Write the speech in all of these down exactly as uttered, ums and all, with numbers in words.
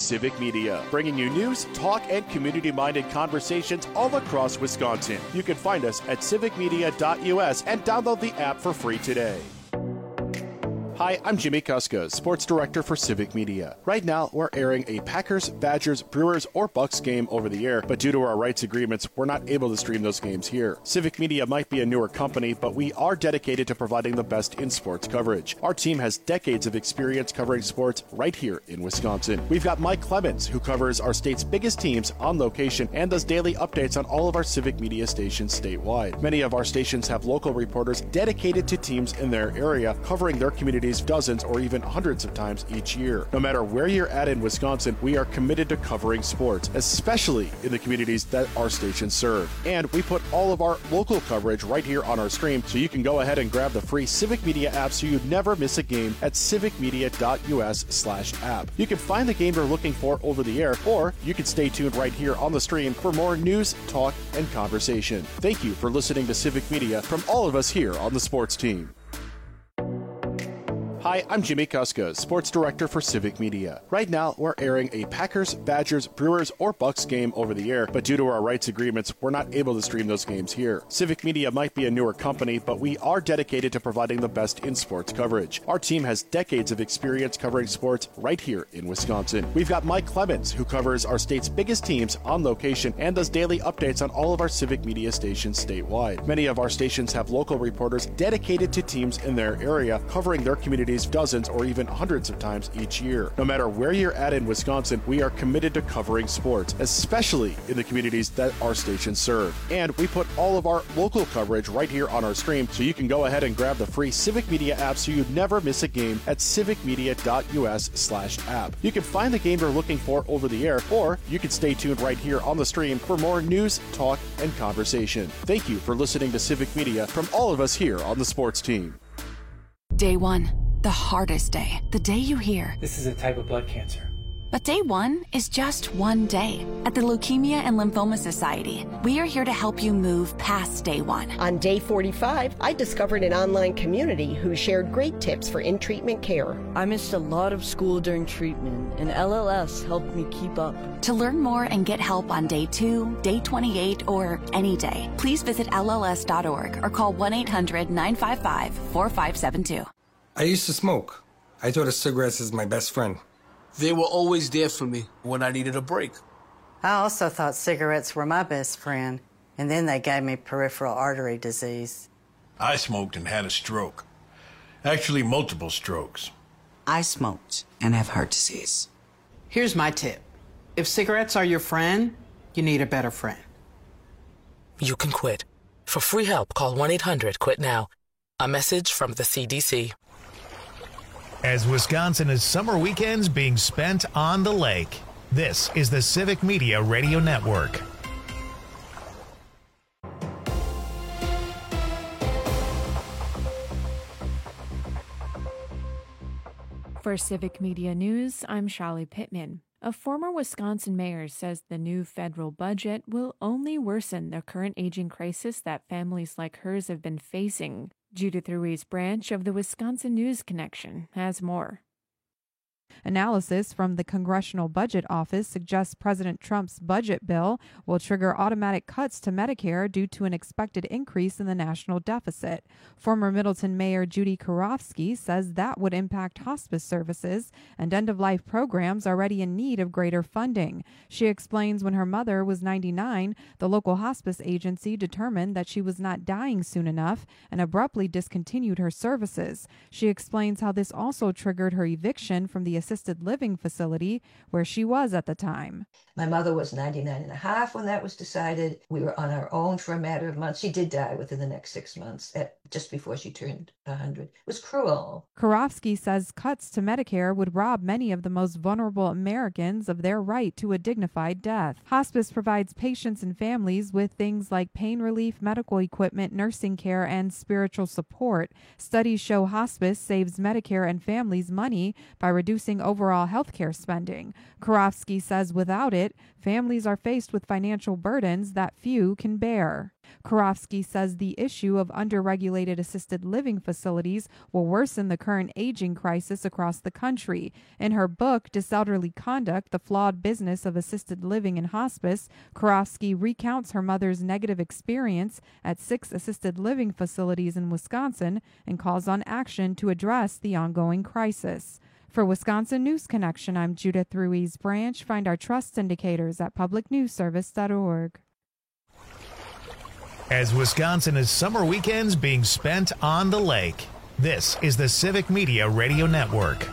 Civic Media, bringing you news, talk, and community-minded conversations all across Wisconsin. You can find us at civic media dot U S and download the app for free today. Hi, I'm Jimmy Kuska, Sports Director for Civic Media. Right now, we're airing a Packers, Badgers, Brewers, or Bucks game over the air, but due to our rights agreements, we're not able to stream those games here. Civic Media might be a newer company, but we are dedicated to providing the best in sports coverage. Our team has decades of experience covering sports right here in Wisconsin. We've got Mike Clemens, who covers our state's biggest teams on location and does daily updates on all of our Civic Media stations statewide. Many of our stations have local reporters dedicated to teams in their area, covering their communities dozens or even hundreds of times each year. No matter where you're at in Wisconsin, we are committed to covering sports, especially in the communities that our stations serve. And we put all of our local coverage right here on our stream, so you can go ahead and grab the free Civic Media app so you never miss a game at civic media dot U S slash app. You can find the game you're looking for over the air, or you can stay tuned right here on the stream for more news, talk, and conversation. Thank you for listening to Civic Media from all of us here on the sports team. Hi, I'm Jimmy Kuska, Sports Director for Civic Media. Right now, we're airing a Packers, Badgers, Brewers, or Bucks game over the air, but due to our rights agreements, we're not able to stream those games here. Civic Media might be a newer company, but we are dedicated to providing the best in sports coverage. Our team has decades of experience covering sports right here in Wisconsin. We've got Mike Clemens, who covers our state's biggest teams on location and does daily updates on all of our Civic Media stations statewide. Many of our stations have local reporters dedicated to teams in their area, covering their communities dozens or even hundreds of times each year. No matter where you're at in Wisconsin, we are committed to covering sports, especially in the communities that our stations serve. And we put all of our local coverage right here on our stream, so you can go ahead and grab the free Civic Media app so you never miss a game at civic media dot U S slash app. You can find the game you're looking for over the air, or you can stay tuned right here on the stream for more news, talk, and conversation. Thank you for listening to Civic Media from all of us here on the sports team. Day one. The hardest day, the day you hear, "This is a type of blood cancer." But day one is just one day. At the Leukemia and Lymphoma Society, we are here to help you move past day one. On day forty-five, I discovered an online community who shared great tips for in-treatment care. I missed a lot of school during treatment, and L L S helped me keep up. To learn more and get help on day two, day twenty-eight, or any day, please visit L L S dot org or call one eight hundred nine five five four five seven two. I used to smoke. I thought of cigarettes as my best friend. They were always there for me when I needed a break. I also thought cigarettes were my best friend, and then they gave me peripheral artery disease. I smoked and had a stroke. Actually, multiple strokes. I smoked and have heart disease. Here's my tip. If cigarettes are your friend, you need a better friend. You can quit. For free help, call one eight hundred quit now. A message from the C D C. As Wisconsin is summer weekends being spent on the lake, this is the Civic Media Radio Network. For Civic Media News, I'm Shali Pittman. A former Wisconsin mayor says the new federal budget will only worsen the current aging crisis that families like hers have been facing. Judith Ruiz Branch of the Wisconsin News Connection has more. Analysis from the Congressional Budget Office suggests President Trump's budget bill will trigger automatic cuts to Medicare due to an expected increase in the national deficit. Former Middleton Mayor Judy Karofsky says that would impact hospice services and end-of-life programs already in need of greater funding. She explains when her mother was ninety-nine, the local hospice agency determined that she was not dying soon enough and abruptly discontinued her services. She explains how this also triggered her eviction from the assisted living facility where she was at the time. My mother was ninety-nine and a half when that was decided. We were on our own for a matter of months. She did die within the next six months, at, just before she turned one hundred. It was cruel. Karofsky says cuts to Medicare would rob many of the most vulnerable Americans of their right to a dignified death. Hospice provides patients and families with things like pain relief, medical equipment, nursing care, and spiritual support. Studies show hospice saves Medicare and families money by reducing increasing overall healthcare spending. Karofsky says without it, families are faced with financial burdens that few can bear. Karofsky says the issue of underregulated assisted living facilities will worsen the current aging crisis across the country. In her book, Disorderly Conduct, The Flawed Business of Assisted Living and Hospice, Karofsky recounts her mother's negative experience at six assisted living facilities in Wisconsin and calls on action to address the ongoing crisis. For Wisconsin News Connection, I'm Judith Ruiz Branch. Find our trust indicators at public news service dot org. As Wisconsin is summer weekends being spent on the lake, this is the Civic Media Radio Network.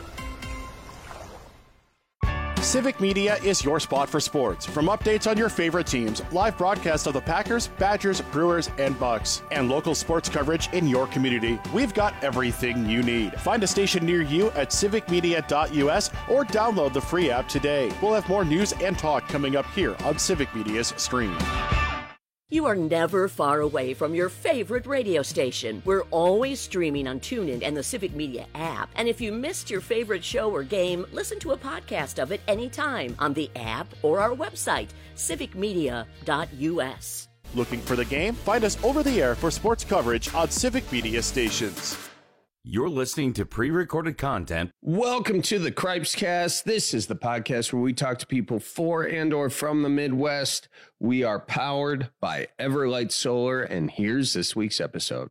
Civic Media is your spot for sports. From updates on your favorite teams, live broadcasts of the Packers, Badgers, Brewers, and Bucks, and local sports coverage in your community, we've got everything you need. Find a station near you at civic media dot u s or download the free app today. We'll have more news and talk coming up here on Civic Media's stream. You are never far away from your favorite radio station. We're always streaming on TuneIn and the Civic Media app. And if you missed your favorite show or game, listen to a podcast of it anytime on the app or our website, civic media dot u s. Looking for the game? Find us over the air for sports coverage on Civic Media stations. You're listening to pre-recorded content. Welcome to the Cripescast. This is the podcast where we talk to people for and or from the Midwest. We are powered by Everlight Solar, and here's this week's episode.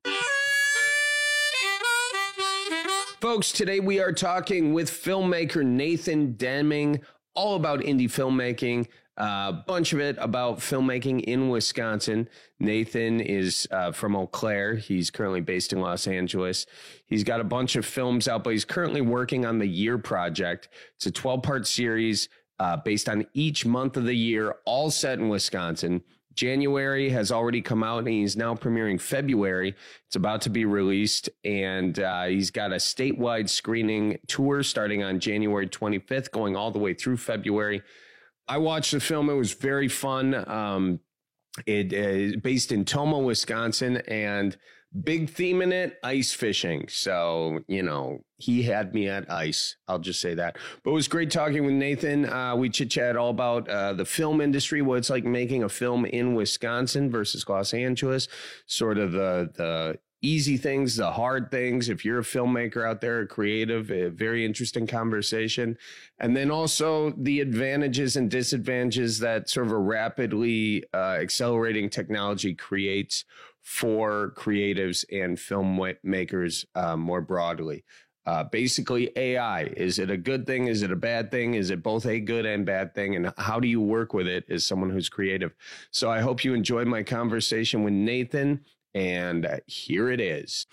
Folks, today we are talking with filmmaker Nathan Deming, all about indie filmmaking. A uh, bunch of it about filmmaking in Wisconsin. Nathan is uh, from Eau Claire. He's currently based in Los Angeles. He's got a bunch of films out, but he's currently working on The Year Project. It's a twelve-part series uh, based on each month of the year, all set in Wisconsin. January has already come out, and he's now premiering February. It's about to be released, and uh, he's got a statewide screening tour starting on January twenty-fifth, going all the way through February. I watched the film. It was very fun. Um, it is based in Tomah, Wisconsin, and big theme in it, ice fishing. So, you know, he had me at ice. I'll just say that. But it was great talking with Nathan. Uh, we chit-chat all about uh, the film industry, what it's like making a film in Wisconsin versus Los Angeles, sort of the the easy things, the hard things. If you're a filmmaker out there, a creative, a very interesting conversation. And then also the advantages and disadvantages that sort of a rapidly uh, accelerating technology creates for creatives and filmmakers uh, more broadly. Uh, basically, A I, is it a good thing? Is it a bad thing? Is it both a good and bad thing? And how do you work with it as someone who's creative? So I hope you enjoyed my conversation with Nathan. And uh, here it is.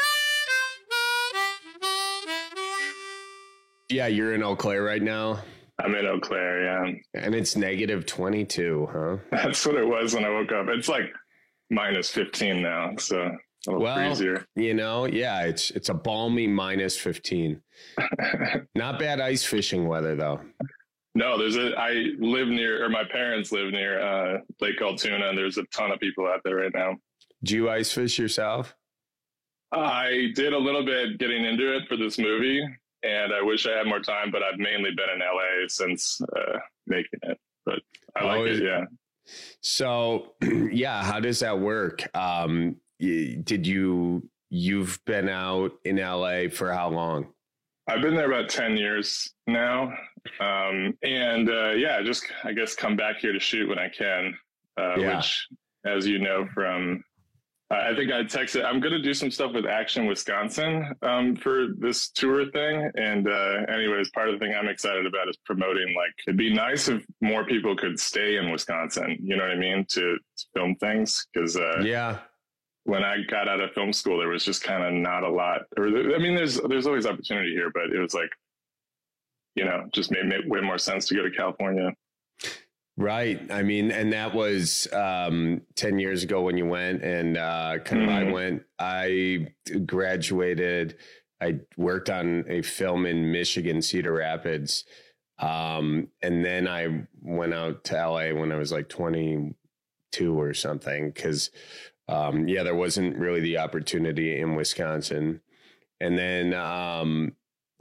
Yeah, you're in Eau Claire right now. I'm in Eau Claire, yeah. And it's negative twenty-two, huh? That's what it was when I woke up. It's like minus fifteen now, so a little well, freezier. You know, yeah, it's it's a balmy minus fifteen. Not bad ice fishing weather, though. No, there's a. I live near, or my parents live near uh, Lake Altoona, and there's a ton of people out there right now. Do you ice fish yourself? I did a little bit getting into it for this movie, and I wish I had more time, but I've mainly been in L A since uh, making it. But I like oh, it, yeah. So, yeah, how does that work? Um, did you, you've been out in L A for how long? I've been there about ten years now. Um, and uh, yeah, just, I guess, come back here to shoot when I can, uh, yeah. which, as you know, from... I think I texted, I'm going to do some stuff with Action Wisconsin um, for this tour thing. And uh, anyways, part of the thing I'm excited about is promoting, like, it'd be nice if more people could stay in Wisconsin, you know what I mean, to, to film things. Because uh, yeah, when I got out of film school, there was just kind of not a lot. Or I mean, there's there's always opportunity here, but it was like, you know, just made, made way more sense to go to California. Right. I mean, and that was um, ten years ago when you went, and uh, kind of mm. I went, I graduated. I worked on a film in Michigan, Cedar Rapids. Um, and then I went out to L A when I was like twenty-two or something. Cause um, yeah, there wasn't really the opportunity in Wisconsin. And then, um,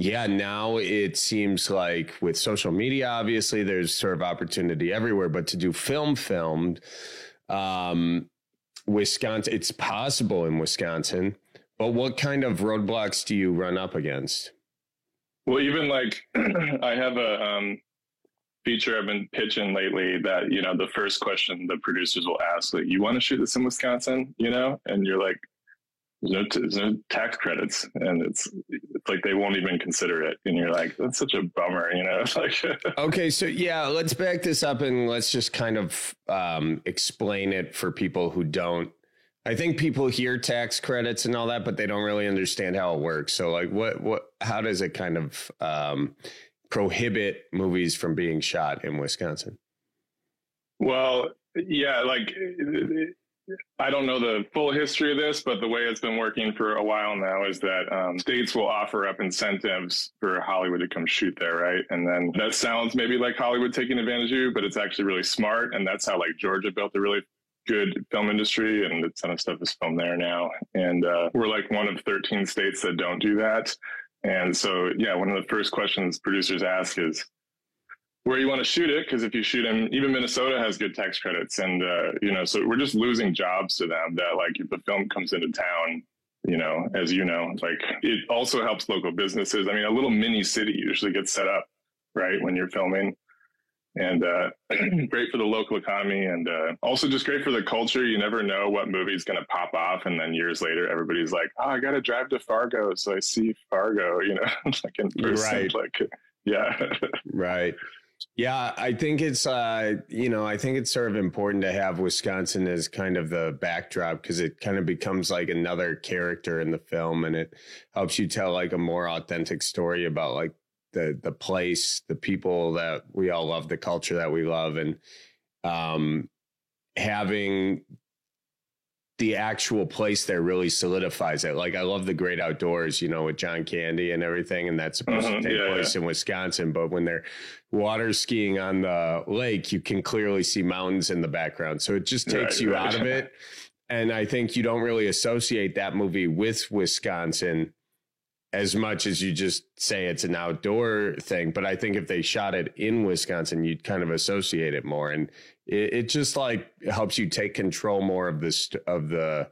yeah, now it seems like with social media, obviously there's sort of opportunity everywhere, but to do film filmed, um, Wisconsin, it's possible in Wisconsin, but what kind of roadblocks do you run up against? Well, even like I have a um, feature I've been pitching lately that, you know, the first question the producers will ask, like, you want to shoot this in Wisconsin, you know? And you're like, there's no, t- there's no tax credits. And it's, it's like they won't even consider it. And you're like, that's such a bummer, you know? It's like, okay, so yeah, let's back this up and let's just kind of um, explain it for people who don't. I think people hear tax credits and all that, but they don't really understand how it works. So like what, what, how does it kind of um, prohibit movies from being shot in Wisconsin? Well, yeah, like I don't know the full history of this, but the way it's been working for a while now is that um, states will offer up incentives for Hollywood to come shoot there, right? And then that sounds maybe like Hollywood taking advantage of you, but it's actually really smart. And that's how like Georgia built a really good film industry, and a ton of stuff is filmed there now. And uh, we're like one of thirteen states that don't do that. And so, yeah, one of the first questions producers ask is where you want to shoot it, because if you shoot in, even Minnesota has good tax credits. And, uh, you know, so we're just losing jobs to them that, like, if the film comes into town, you know, as you know, like, it also helps local businesses. I mean, a little mini city usually gets set up, right, when you're filming. And uh, great for the local economy, and uh, also just great for the culture. You never know what movie is going to pop off, and then years later, everybody's like, "Oh, I got to drive to Fargo, so I see Fargo." You know, like in person, right? Like, yeah, right. Yeah, I think it's uh, you know, I think it's sort of important to have Wisconsin as kind of the backdrop, because it kind of becomes like another character in the film, and it helps you tell like a more authentic story about like the the place, the people that we all love, the culture that we love, and um, having the actual place there really solidifies it. Like I love The Great Outdoors, you know, with John Candy and everything, and that's supposed mm-hmm, to take yeah, place yeah. in Wisconsin. But when they're water skiing on the lake, you can clearly see mountains in the background. So it just takes right, you right. out of it. And I think you don't really associate that movie with Wisconsin as much as you just say it's an outdoor thing. But I think if they shot it in Wisconsin, you'd kind of associate it more. And it, it just like helps you take control more of the, st- of the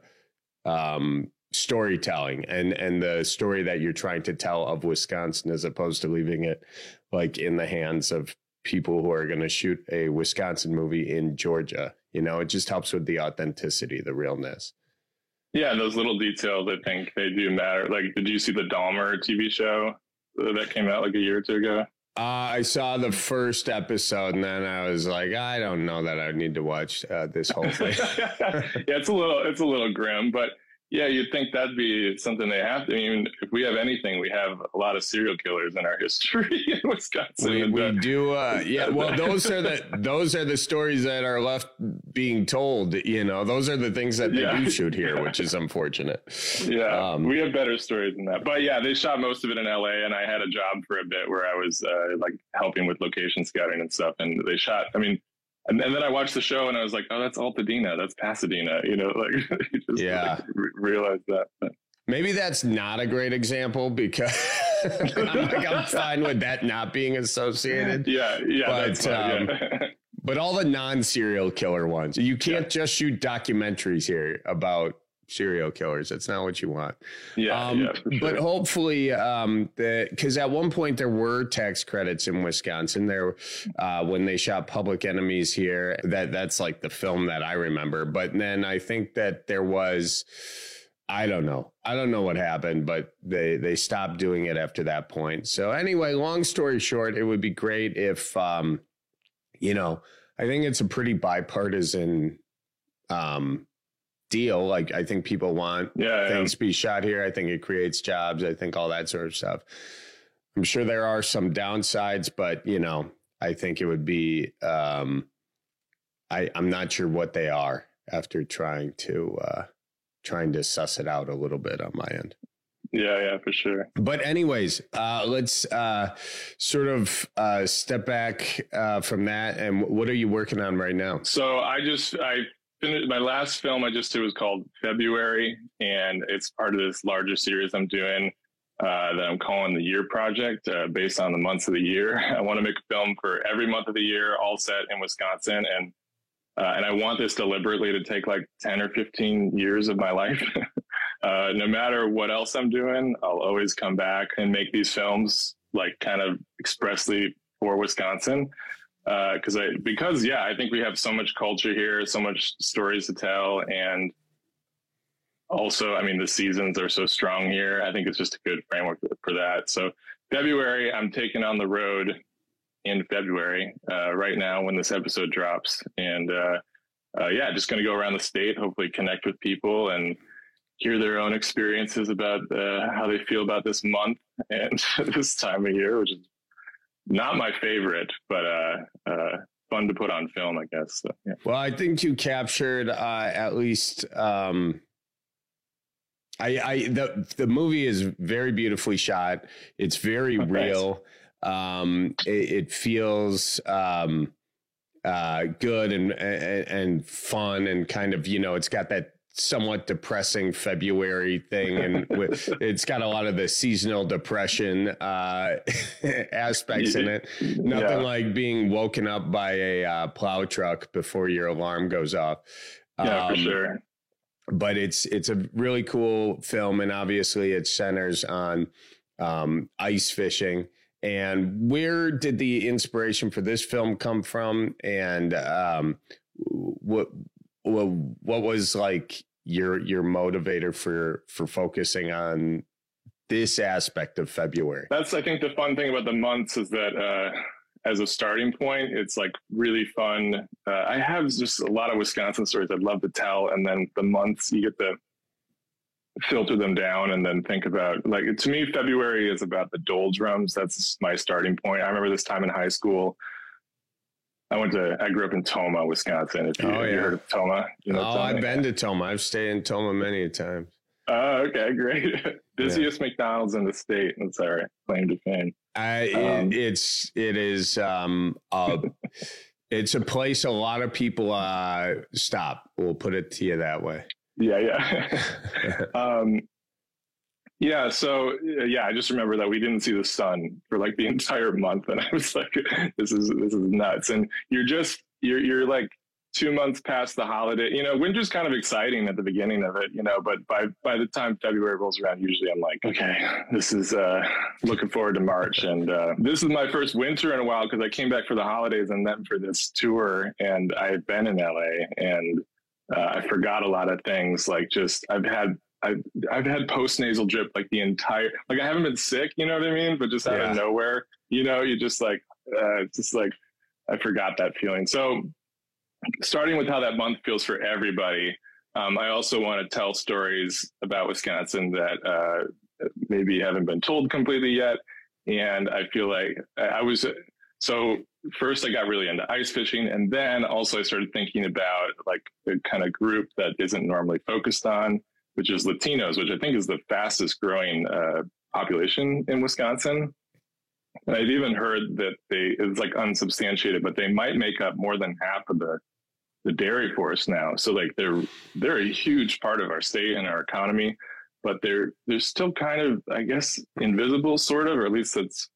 um, storytelling and, and the story that you're trying to tell of Wisconsin, as opposed to leaving it like in the hands of people who are going to shoot a Wisconsin movie in Georgia. You know, it just helps with the authenticity, the realness. Yeah, those little details, I think they do matter. Like, did you see the Dahmer T V show that came out like a year or two ago? Uh, I saw the first episode, and then I was like, I don't know that I need to watch uh, this whole thing. Yeah, it's a little, it's a little grim, but yeah, you'd think that'd be something they have to. I mean, if we have anything, we have a lot of serial killers in our history in Wisconsin. We, and, we uh, do, uh, yeah. Well, those are the those are the stories that are left being told. You know, those are the things that they yeah. do shoot here, which is unfortunate. Yeah, um, we have better stories than that. But yeah, they shot most of it in L A, and I had a job for a bit where I was uh, like helping with location scouting and stuff. And they shot. I mean. And, and then I watched the show and I was like, oh, that's Altadena. That's Pasadena. You know, like you just yeah. like, re- realize that. Maybe that's not a great example, because I'm, like, I'm fine with that not being associated. Yeah, yeah. But, that's fine, um, yeah. but all the non-serial killer ones, you can't yeah. just shoot documentaries here about serial killers. That's not what you want. Yeah, um, yeah for sure. But hopefully, um, because at one point there were tax credits in Wisconsin. There, uh, when they shot Public Enemies here, that that's like the film that I remember. But then I think that there was, I don't know, I don't know what happened, but they they stopped doing it after that point. So anyway, long story short, it would be great if, um, you know, I think it's a pretty bipartisan Um, deal. Like, I think people want yeah, things yeah. to be shot here. I think it creates jobs. I think all that sort of stuff. I'm sure there are some downsides, but you know, I think it would be, um, I, I'm not sure what they are after trying to, uh, trying to suss it out a little bit on my end. Yeah, yeah, for sure. But anyways, uh, let's uh, sort of uh, step back uh, from that. And what are you working on right now? So I just, I finished my last film I just did was called February, and it's part of this larger series I'm doing. uh, that I'm calling the Year Project, uh, based on the months of the year. I want to make a film for every month of the year, all set in Wisconsin. And uh, and I want this deliberately to take like ten or fifteen years of my life. uh, no matter what else I'm doing, I'll always come back and make these films like kind of expressly for Wisconsin. Uh, cause I, because yeah, I think we have so much culture here, so much stories to tell. And also, I mean, the seasons are so strong here. I think it's just a good framework for that. So February, I'm taking on the road in February, uh, right now when this episode drops. And, uh, uh, yeah, just going to go around the state, hopefully connect with people and hear their own experiences about, uh, how they feel about this month and this time of year, which is not my favorite, but, uh, uh, fun to put on film, I guess. So, yeah. Well, I think you captured, uh, at least, um, I, I, the, the movie is very beautifully shot. It's very oh, real. Um, it, it feels, um, uh, good and, and, and fun and kind of, you know, it's got that somewhat depressing February thing. And it's got a lot of the seasonal depression, uh, aspects in it. Nothing yeah. like being woken up by a, uh, plow truck before your alarm goes off. Yeah, um, for sure. But it's it's a really cool film, and obviously it centers on um, ice fishing. And where did the inspiration for this film come from? And um, what what what was like your your motivator for for focusing on this aspect of February? That's I think the fun thing about the months is that. Uh, As a starting point, it's like really fun. Uh, I have just a lot of Wisconsin stories I'd love to tell. And then the months you get to filter them down and then think about, like, to me, February is about the doldrums. That's my starting point. I remember this time in high school. I went to, I grew up in Tomah, Wisconsin. If you, oh, yeah. you heard of Tomah. You know oh, Tomah? I've been to Tomah. I've stayed in Tomah many a time. Oh, okay, great. Busiest yeah. McDonald's in the state. That's all right. Claim to fame. I, um, it, it's, it is, um, uh, it's a place a lot of people, uh, stop. We'll put it to you that way. Yeah. Yeah. um, yeah. So yeah, I just remember that we didn't see the sun for like the entire month. And I was like, this is, this is nuts. And you're just, you're, you're like, two months past the holiday, you know, winter's kind of exciting at the beginning of it, you know, but by, by the time February rolls around, usually I'm like, okay, this is, uh, looking forward to March. And, uh, this is my first winter in a while, cause I came back for the holidays and then for this tour, and I've been in L A and, uh, I forgot a lot of things. Like just, I've had, I've, I've had post-nasal drip, like the entire, like I haven't been sick, you know what I mean? But just out yeah. of nowhere, you know, you just like, uh, just like, I forgot that feeling. So, starting with how that month feels for everybody, um, I also want to tell stories about Wisconsin that uh, maybe haven't been told completely yet. And I feel like I was, so first I got really into ice fishing, and then also I started thinking about like the kind of group that isn't normally focused on, which is Latinos, which I think is the fastest growing uh, population in Wisconsin. And I've even heard that they, it's like unsubstantiated, but they might make up more than half of the the dairy force now. So like they're, they're a huge part of our state and our economy, but they're, they're still kind of, I guess, invisible sort of, or at least that's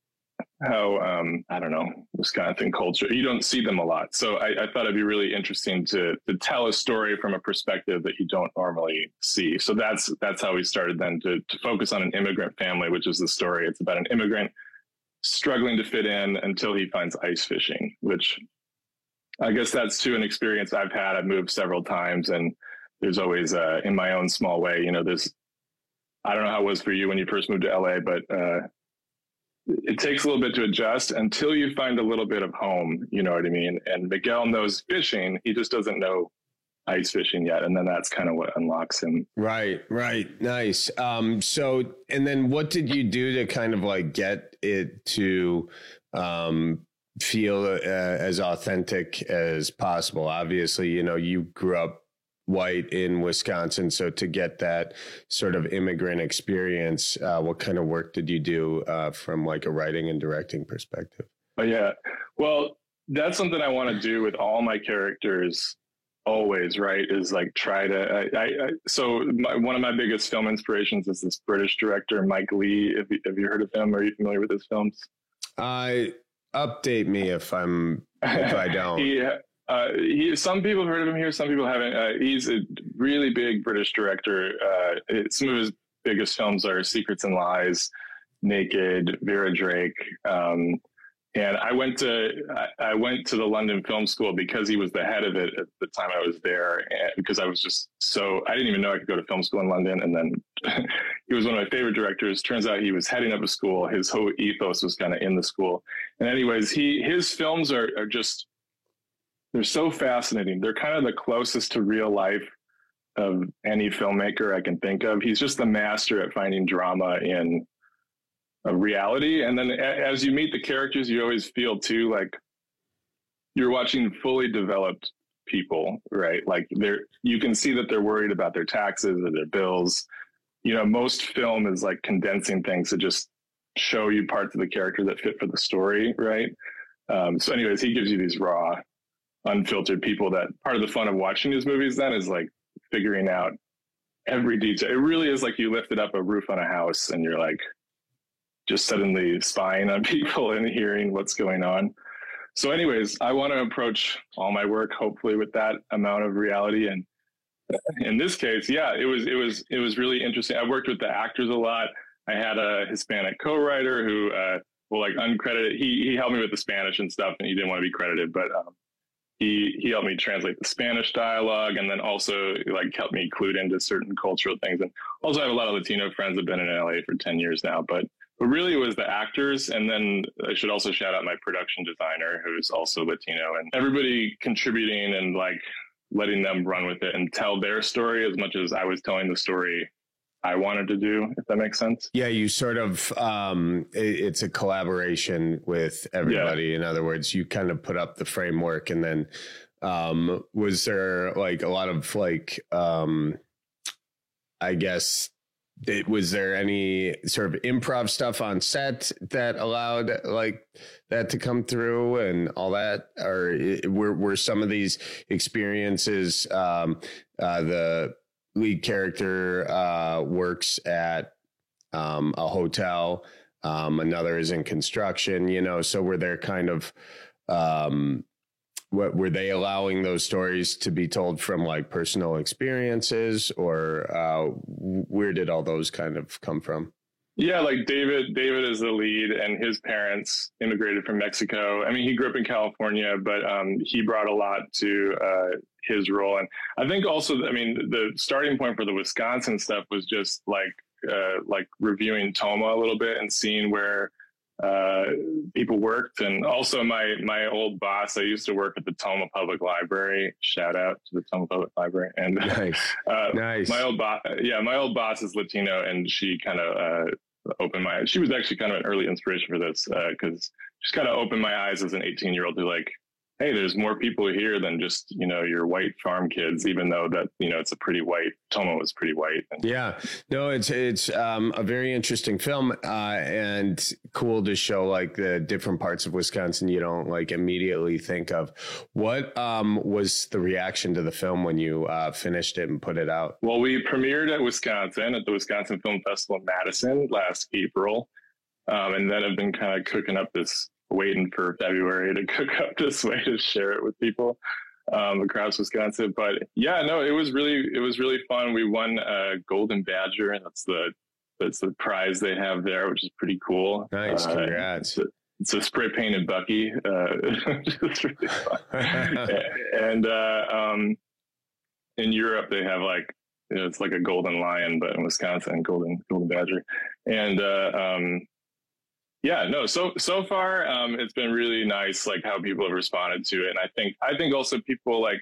how, um, I don't know, Wisconsin culture, you don't see them a lot. So I, I thought it'd be really interesting to, to tell a story from a perspective that you don't normally see. So that's, that's how we started then to, to focus on an immigrant family, which is the story. It's about an immigrant struggling to fit in until he finds ice fishing, which I guess that's too an experience I've had. I've moved several times, and there's always, uh, in my own small way, you know, there's, I don't know how it was for you when you first moved to L A, but uh, it takes a little bit to adjust until you find a little bit of home, you know what I mean? And Miguel knows fishing. He just doesn't know ice fishing yet. And then that's kind of what unlocks him. Right, right. Nice. Um, so, and then what did you do to kind of like get it to, um, feel uh, as authentic as possible? Obviously, you know, you grew up white in Wisconsin, so to get that sort of immigrant experience, uh, what kind of work did you do uh, from like a writing and directing perspective? Oh, yeah. Well, that's something I want to do with all my characters. always, right, is like try to, I, I, I so my, one of my biggest film inspirations is this British director, Mike Leigh. Have you, have you heard of him? Are you familiar with his films? I uh, update me if I'm, if I don't. he, uh, he, some people have heard of him here. Some people haven't. Uh, he's a really big British director. Uh, it, some of his biggest films are Secrets and Lies, Naked, Vera Drake. Um, And I went to I went to the London Film School because he was the head of it at the time I was there, and because I was just so I didn't even know I could go to film school in London. And then he was one of my favorite directors. Turns out he was heading up a school. His whole ethos was kind of in the school. And anyways, he his films are are just they're so fascinating. They're kind of the closest to real life of any filmmaker I can think of. He's just the master at finding drama in a reality. And then as you meet the characters, you always feel too like you're watching fully developed people, right? Like they're you can see that they're worried about their taxes or their bills. You know, most film is like condensing things to just show you parts of the character that fit for the story, right? Um, so anyways, he gives you these raw, unfiltered people that part of the fun of watching these movies then is like figuring out every detail. It really is like you lifted up a roof on a house and you're like, just suddenly spying on people and hearing what's going on. So anyways, I want to approach all my work, hopefully with that amount of reality. And in this case, yeah, it was, it was, it was really interesting. I worked with the actors a lot. I had a Hispanic co-writer who, uh, well, like uncredited, he, he helped me with the Spanish and stuff and he didn't want to be credited, but, um, he, he helped me translate the Spanish dialogue and then also like helped me clued into certain cultural things. And also I have a lot of Latino friends that have been in L A for ten years now, but But really it was the actors. And then I should also shout out my production designer, who's also Latino, and everybody contributing and like letting them run with it and tell their story as much as I was telling the story I wanted to do, if that makes sense. Yeah, you sort of, um, it, it's a collaboration with everybody. Yeah. In other words, you kind of put up the framework and then um, was there like a lot of like, um, I guess, It, was there any sort of improv stuff on set that allowed like that to come through and all that? Or it, were, were some of these experiences, um, uh, the lead character uh, works at um, a hotel, um, another is in construction, you know, so were there kind of, um, what were they allowing those stories to be told from like personal experiences, or uh, where did all those kind of come from? Yeah, like David, David is the lead and his parents immigrated from Mexico. I mean, he grew up in California, but um, he brought a lot to uh, his role. And I think also, I mean, the starting point for the Wisconsin stuff was just like, uh, like reviewing Toma a little bit and seeing where uh people worked. And also my my old boss, I used to work at the Toma Public Library, shout out to the Toma Public Library, and nice uh nice my old boss yeah my old boss is Latino, and she kind of uh opened my she was actually kind of an early inspiration for this, uh because she's kind of opened my eyes as an eighteen year old to like, hey, there's more people here than just, you know, your white farm kids, even though that, you know, it's a pretty white, Toma was pretty white. Yeah, no, it's, it's um, a very interesting film uh, and cool to show like the different parts of Wisconsin you don't like immediately think of. What um, was the reaction to the film when you uh, finished it and put it out? Well, we premiered at Wisconsin at the Wisconsin Film Festival in Madison last April. Um, and then I've been kind of cooking up this waiting for February to cook up this way to share it with people um, across Wisconsin. But yeah, no, it was really, it was really fun. We won a Golden Badger, and that's the, that's the prize they have there, which is pretty cool. Nice. Uh, Congrats. It's a, it's a spray painted Bucky. Uh, it's really fun. And uh, um, in Europe, they have like, you know, it's like a golden lion, but in Wisconsin, golden, golden badger. And, uh, um, yeah, no, so, so far, um, it's been really nice, like how people have responded to it. And I think, I think also people like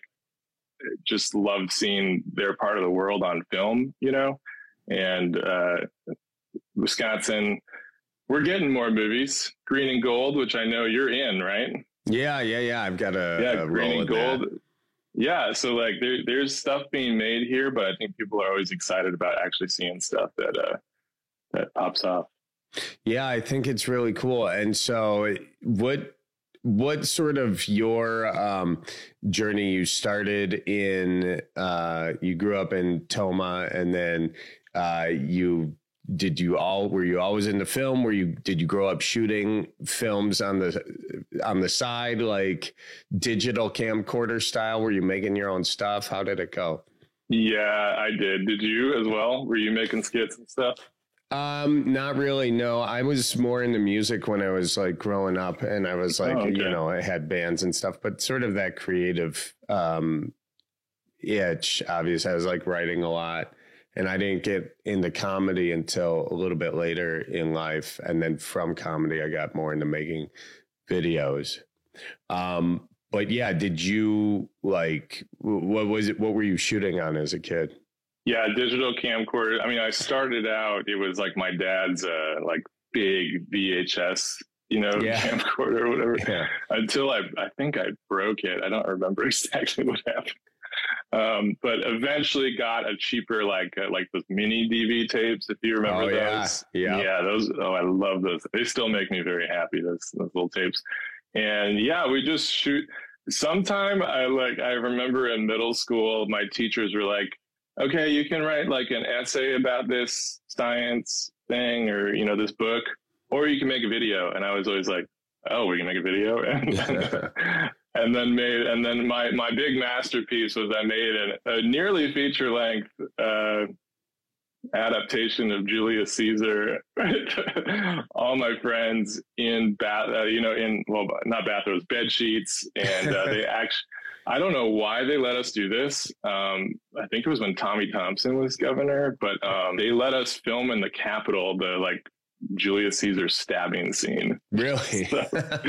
just love seeing their part of the world on film, you know, and, uh, Wisconsin, we're getting more movies, Green and Gold, which I know you're in, right? Yeah. Yeah. Yeah. I've got a, yeah, a Green role and in Gold. that. Yeah. So like there, there's stuff being made here, but I think people are always excited about actually seeing stuff that, uh, that pops off. Yeah, I think it's really cool. And so what what sort of your um, journey? You started in, uh, you grew up in Toma, and then uh, you did you all were you always into film? Were you did you grow up shooting films on the on the side, like digital camcorder style? Were you making your own stuff? How did it go? Yeah, I did. Did you as well? Were you making skits and stuff? Um, not really. No, I was more into music when I was like growing up, and I was like, oh, okay. you know, I had bands and stuff, but sort of that creative, um, itch, obviously. I was like writing a lot, and I didn't get into comedy until a little bit later in life. And then from comedy, I got more into making videos. Um, but yeah, did you like, what was it? What were you shooting on as a kid? Yeah, digital camcorder. I mean, I started out, it was like my dad's uh, like big V H S, you know, yeah. camcorder or whatever. Yeah. Until I, I think I broke it. I don't remember exactly what happened. Um, but eventually got a cheaper, like uh, like those mini D V tapes, if you remember oh, those. Yeah. yeah, yeah, those. Oh, I love those. They still make me very happy. Those those little tapes. And yeah, we just shoot. Sometime I like I remember in middle school, my teachers were like, okay, you can write like an essay about this science thing or, you know, this book, or you can make a video. And I was always like, oh, we can make a video. And then, and then made, and then my, my big masterpiece was I made an, a nearly feature length uh, adaptation of Julius Caesar. All my friends in bath, uh, you know, in, well, not bathrobes, bed sheets. And uh, they actually, I don't know why they let us do this. Um, I think it was when Tommy Thompson was governor, but um, they let us film in the Capitol, the like Julius Caesar stabbing scene. Really? So,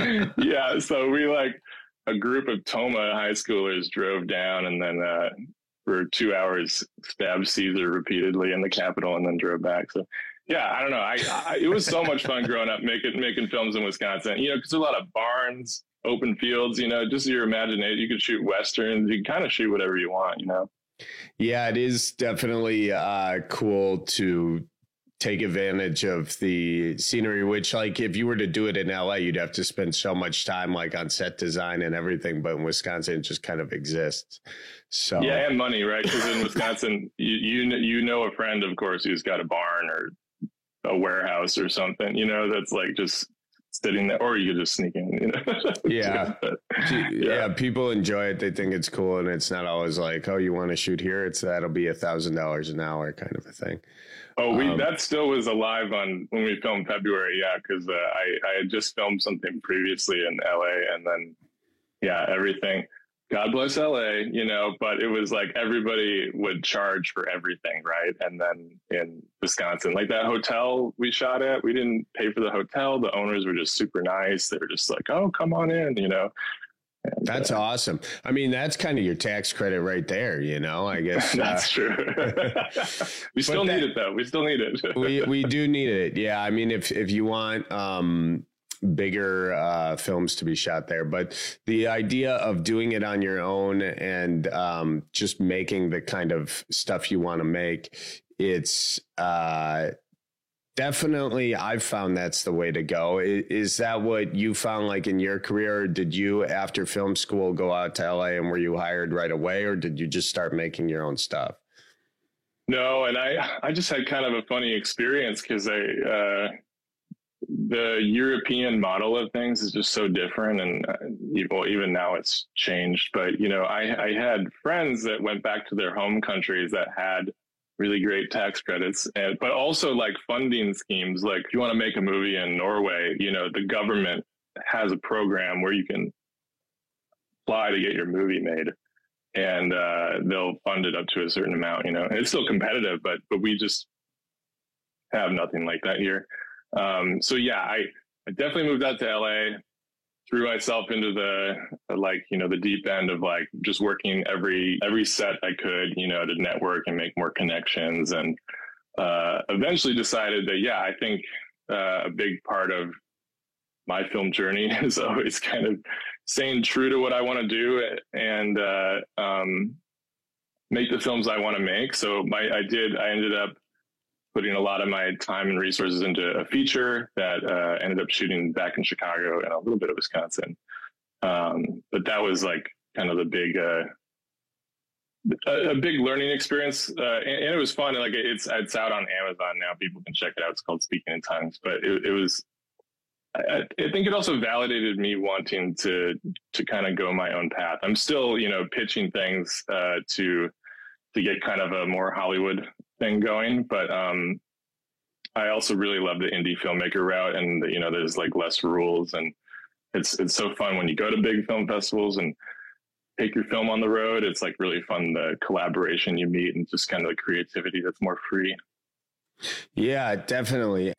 yeah. So we like a group of Toma high schoolers drove down and then uh, for two hours stabbed Caesar repeatedly in the Capitol and then drove back. So yeah, I don't know. I, I it was so much fun growing up making making films in Wisconsin. You know, because there's a lot of barns, open fields, you know, just your imagination. You could shoot Westerns. You can kind of shoot whatever you want, you know? Yeah, it is definitely uh, cool to take advantage of the scenery, which like if you were to do it in L A, you'd have to spend so much time like on set design and everything. But in Wisconsin, it just kind of exists. So yeah, and money, right? Because in Wisconsin, you, you, you know a friend, of course, who's got a barn or a warehouse or something, you know, that's like just sitting there, or you could just sneak in, you know? yeah. But, yeah. yeah. People enjoy it. They think it's cool. And it's not always like, oh, you want to shoot here? It's that'll be a thousand dollars an hour kind of a thing. Oh, we, um, that still was alive on when we filmed February. Yeah. Cause uh, I, I had just filmed something previously in L A and then, yeah, everything. God bless L A, you know, but it was like everybody would charge for everything, right? And then in Wisconsin, like that hotel we shot at, we didn't pay for the hotel. The owners were just super nice. They were just like, oh, come on in, you know. And, that's uh, awesome. I mean, that's kind of your tax credit right there, you know, I guess. That's uh, true. we still that, need it, though. We still need it. we we do need it. Yeah. I mean, if, if you want um, bigger uh, films to be shot there, but the idea of doing it on your own and um, just making the kind of stuff you want to make, it's uh, definitely, I've found that's the way to go. Is, is that what you found like in your career? Or did you, after film school, go out to L A and were you hired right away, or did you just start making your own stuff? No, and I, I just had kind of a funny experience because I, uh, the European model of things is just so different. And uh, well, even now it's changed, but you know, I, I had friends that went back to their home countries that had really great tax credits, and, but also like funding schemes. Like if you want to make a movie in Norway, you know, the government has a program where you can apply to get your movie made, and uh, they'll fund it up to a certain amount, you know, and it's still competitive, but, but we just have nothing like that here. Um, so yeah, I, I definitely moved out to L A, threw myself into the, like, you know, the deep end of like just working every, every set I could, you know, to network and make more connections. And, uh, eventually decided that, yeah, I think, uh, a big part of my film journey is always kind of staying true to what I want to do and, uh, um, make the films I want to make. So my, I did, I ended up putting a lot of my time and resources into a feature that uh, ended up shooting back in Chicago and a little bit of Wisconsin. Um, but that was like kind of the big, uh, a, a big learning experience. Uh, and, and it was fun. Like it's, it's out on Amazon now. People can check it out. It's called Speaking in Tongues, but it, it was, I, I think it also validated me wanting to, to kind of go my own path. I'm still, you know, pitching things, uh, to, to get kind of a more Hollywood thing going. But, um, I also really love the indie filmmaker route, and you know, there's like less rules, and it's it's so fun when you go to big film festivals and take your film on the road. It's like really fun, the collaboration you meet and just kind of the creativity that's more free. Yeah, definitely.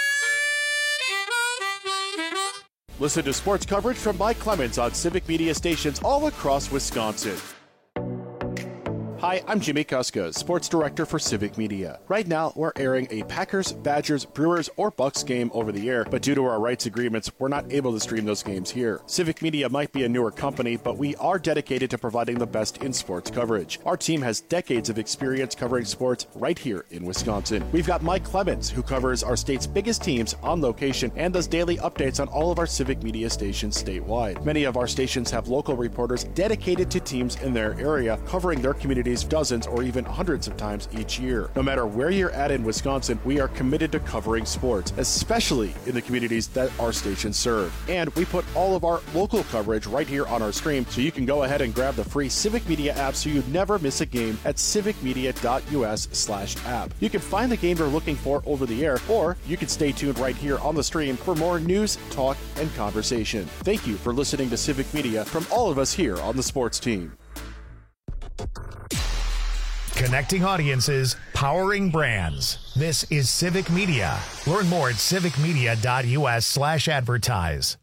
Listen to sports coverage from Mike Clemens on Civic Media stations all across Wisconsin. Hi, I'm Jimmy Kuska, sports director for Civic Media. Right now, we're airing a Packers, Badgers, Brewers, or Bucks game over the air, but due to our rights agreements, we're not able to stream those games here. Civic Media might be a newer company, but we are dedicated to providing the best in sports coverage. Our team has decades of experience covering sports right here in Wisconsin. We've got Mike Clemens, who covers our state's biggest teams on location and does daily updates on all of our Civic Media stations statewide. Many of our stations have local reporters dedicated to teams in their area, covering their community dozens or even hundreds of times each year. No matter where you're at in Wisconsin, we are committed to covering sports, especially in the communities that our stations serve. And we put all of our local coverage right here on our stream, so you can go ahead and grab the free Civic Media app so you never miss a game at civicmedia.us slash app. You can find the game you're looking for over the air, or you can stay tuned right here on the stream for more news, talk, and conversation. Thank you for listening to Civic Media from all of us here on the sports team. Connecting audiences, powering brands. This is Civic Media. Learn more at civicmedia.us slash advertise.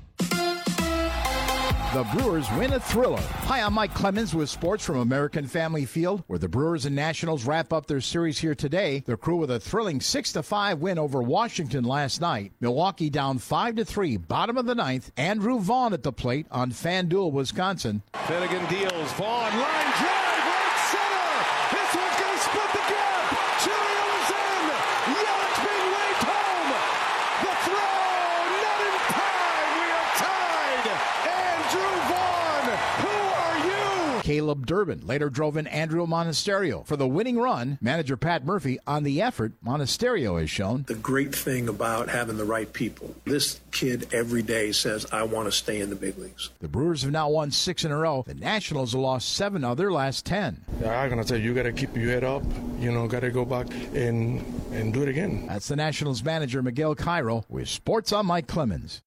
The Brewers win a thriller. Hi, I'm Mike Clemens with sports from American Family Field, where the Brewers and Nationals wrap up their series here today. The Crew with a thrilling six to five win over Washington last night. Milwaukee down five to three, bottom of the ninth. Andrew Vaughn at the plate on FanDuel, Wisconsin. Finnegan deals. Vaughn, line drive, right center. This one's going to split the gap. Chilio is in. Yelich being waved home. The throw, not in time. We are tied. Andrew Vaughn, who are you? Caleb Durbin later drove in Andrew Monasterio for the winning run. Manager Pat Murphy on the effort. Monasterio has shown. The great thing about having the right people, this kid every day says, I want to stay in the big leagues. The Brewers have now won six in a row. The Nationals have lost seven of their last ten. Yeah, I'm going to tell you, you got to keep your head up. You know, got to go back and, and do it again. That's the Nationals manager, Miguel Cairo, with Sports on Mike Clemens.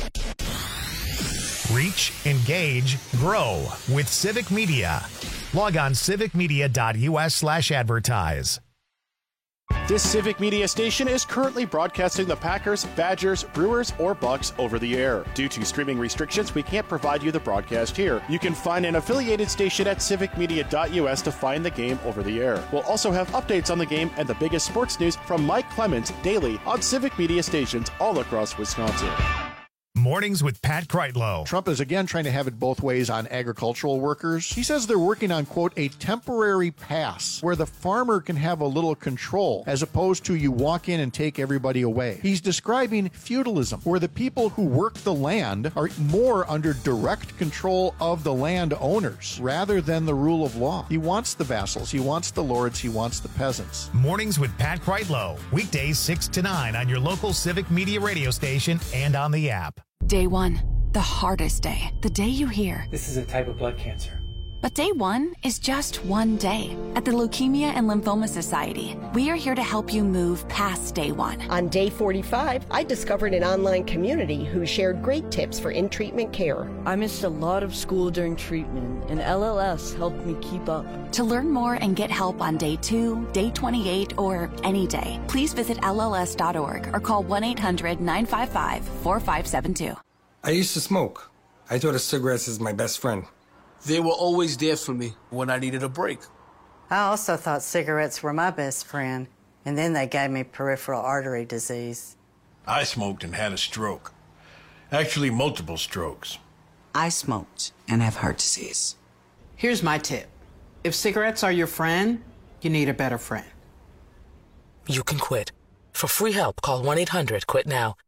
Reach, engage, grow with Civic Media. Log on civicmedia.us slash advertise. This Civic Media station is currently broadcasting the Packers, Badgers, Brewers, or Bucks over the air. Due to streaming restrictions, we can't provide you the broadcast here. You can find an affiliated station at civicmedia.us to find the game over the air. We'll also have updates on the game and the biggest sports news from Mike Clemens daily on Civic Media stations all across Wisconsin. Mornings with Pat Kreitlow. Trump is again trying to have it both ways on agricultural workers. He says they're working on, quote, a temporary pass where the farmer can have a little control as opposed to you walk in and take everybody away. He's describing feudalism, where the people who work the land are more under direct control of the land owners rather than the rule of law. He wants the vassals, he wants the lords, he wants the peasants. Mornings with Pat Kreitlow. Weekdays six to nine on your local Civic Media radio station and on the app. Day one, the hardest day. The day you hear, this is a type of blood cancer. But day one is just one day. At the Leukemia and Lymphoma Society, we are here to help you move past day one. On day forty-five, I discovered an online community who shared great tips for in-treatment care. I missed a lot of school during treatment, and L L S helped me keep up. To learn more and get help on day two, day twenty-eight, or any day, please visit L L S dot org or call one eight hundred nine five five four five seven two. I used to smoke. I thought of cigarettes as my best friend. They were always there for me when I needed a break. I also thought cigarettes were my best friend, and then they gave me peripheral artery disease. I smoked and had a stroke. Actually, multiple strokes. I smoked and have heart disease. Here's my tip. If cigarettes are your friend, you need a better friend. You can quit. For free help, call one eight hundred quit now.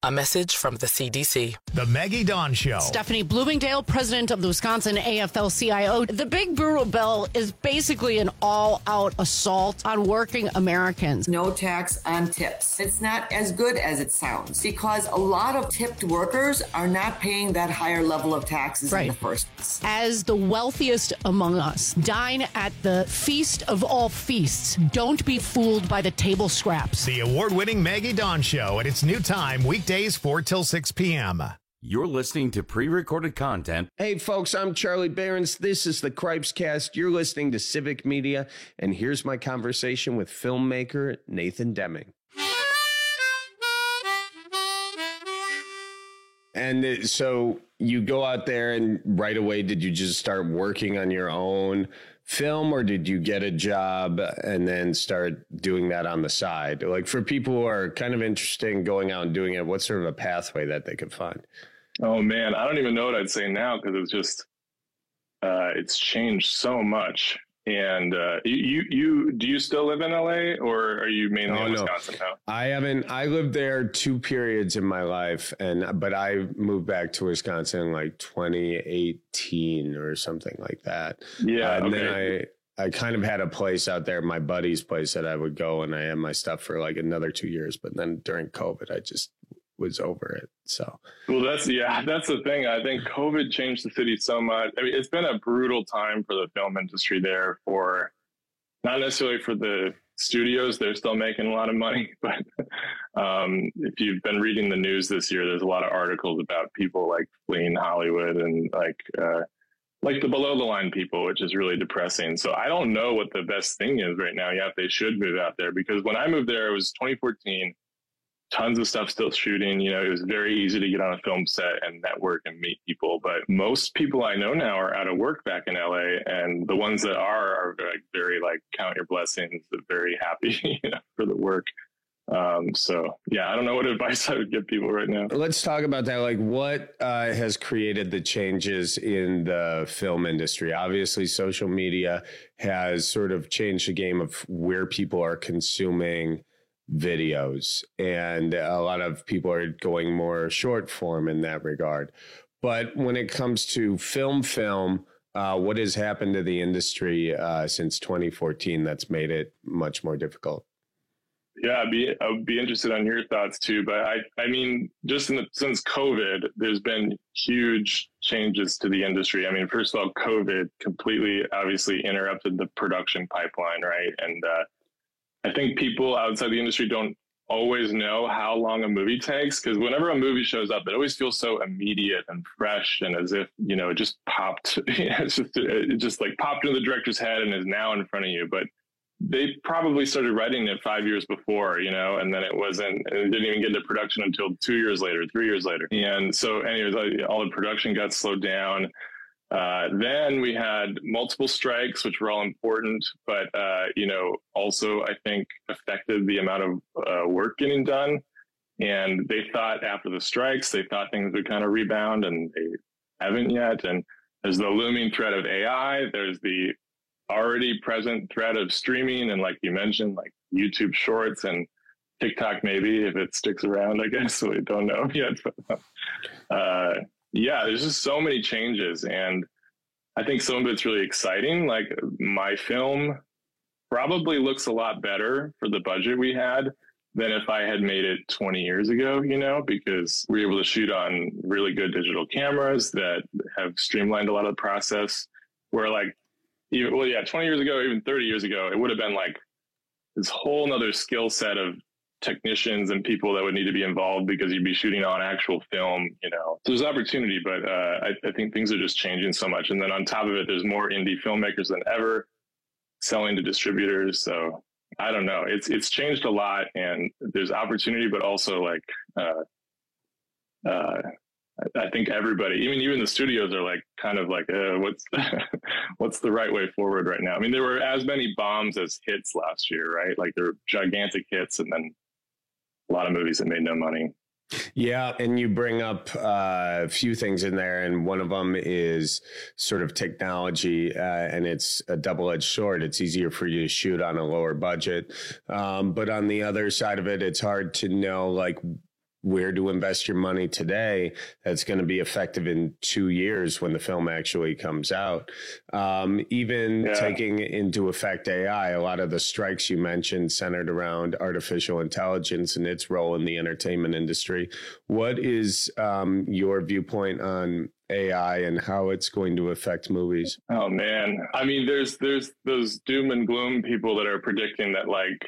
A message from the C D C. The Maggie Dawn Show. Stephanie Bloomingdale, president of the Wisconsin A F L C I O. The big brutal bill is basically an all-out assault on working Americans. No tax on tips. It's not as good as it sounds because a lot of tipped workers are not paying that higher level of taxes right. in the first place. As the wealthiest among us, dine at the feast of all feasts. Don't be fooled by the table scraps. The award-winning Maggie Dawn Show at its new time, weekdays four till six p.m. You're listening to pre-recorded content. Hey, folks, I'm Charlie Behrens. This is the Cripes Cast. You're listening to Civic Media, and here's my conversation with filmmaker Nathan Deming. And so you go out there and right away, did you just start working on your own film, or did you get a job and then start doing that on the side? Like, for people who are kind of interested in going out and doing it, what's sort of a pathway that they could find? Oh man, I don't even know what I'd say now, because it's just uh, it's changed so much. And uh, you, you, do you still live in L A, or are you mainly oh, in Wisconsin no. now? I haven't. I lived there two periods in my life, and but I moved back to Wisconsin in like twenty eighteen or something like that. Yeah, uh, and okay. then I, I kind of had a place out there, my buddy's place, that I would go, and I had my stuff for like another two years. But then during COVID, I just was over it. So, well, that's, yeah, that's the thing. I think COVID changed the city so much. I mean, it's been a brutal time for the film industry there, for not necessarily for the studios. They're still making a lot of money, but um, if you've been reading the news this year, there's a lot of articles about people like fleeing Hollywood and like, uh, like the below the line people, which is really depressing. So I don't know what the best thing is right now. Yeah, if they should move out there, because when I moved there, it was twenty fourteen. Tons of stuff still shooting. You know, it was very easy to get on a film set and network and meet people. But most people I know now are out of work back in L A, and the ones that are are very, very like count your blessings, very happy, you know, for the work. Um, so yeah, I don't know what advice I would give people right now. Let's talk about that. Like, what uh, has created the changes in the film industry? Obviously, social media has sort of changed the game of where people are consuming videos, and a lot of people are going more short form in that regard. But when it comes to film film, uh, what has happened to the industry uh, since twenty fourteen that's made it much more difficult? Yeah, I'd be, I'd be interested on your thoughts too. But I, I mean, just in the, since COVID, there's been huge changes to the industry. I mean, first of all, COVID completely obviously interrupted the production pipeline, right? And uh, I think people outside the industry don't always know how long a movie takes, because whenever a movie shows up, it always feels so immediate and fresh, and as if, you know, it just popped, it's just, it just like popped into the director's head and is now in front of you. But they probably started writing it five years before, you know, and then it wasn't, it didn't even get into production until two years later, three years later. And so anyways, all the production got slowed down. Uh, then we had multiple strikes, which were all important, but, uh, you know, also I think affected the amount of uh, work getting done. And they thought after the strikes, they thought things would kind of rebound, and they haven't yet. And there's the looming threat of A I. There's the already present threat of streaming. And like you mentioned, like YouTube Shorts and TikTok, maybe if it sticks around, I guess. We don't know yet. But, uh, yeah, there's just so many changes, and I think some of it's really exciting. Like, my film probably looks a lot better for the budget we had than if I had made it twenty years ago, you know, because we were able to shoot on really good digital cameras that have streamlined a lot of the process, where like, even, well, yeah, twenty years ago, even thirty years ago, it would have been like this whole nother skill set of technicians and people that would need to be involved, because you'd be shooting on actual film, you know. So there's opportunity, but uh, I, I think things are just changing so much. And then on top of it, there's more indie filmmakers than ever selling to distributors. So I don't know. It's it's changed a lot, and there's opportunity, but also like uh, uh, I think everybody, even even the studios, are like kind of like, uh, what's the, what's the right way forward right now? I mean, there were as many bombs as hits last year, right? Like, there were gigantic hits, and then a lot of movies that made no money. Yeah. And you bring up uh, a few things in there, and one of them is sort of technology, uh, and it's a double-edged sword. It's easier for you to shoot on a lower budget. Um, but on the other side of it, it's hard to know, like, where to invest your money today that's going to be effective in two years when the film actually comes out. Um, even yeah. taking into effect A I, a lot of the strikes you mentioned centered around artificial intelligence and its role in the entertainment industry. What is um, your viewpoint on A I and how it's going to affect movies? Oh man. I mean, there's, there's those doom and gloom people that are predicting that, like,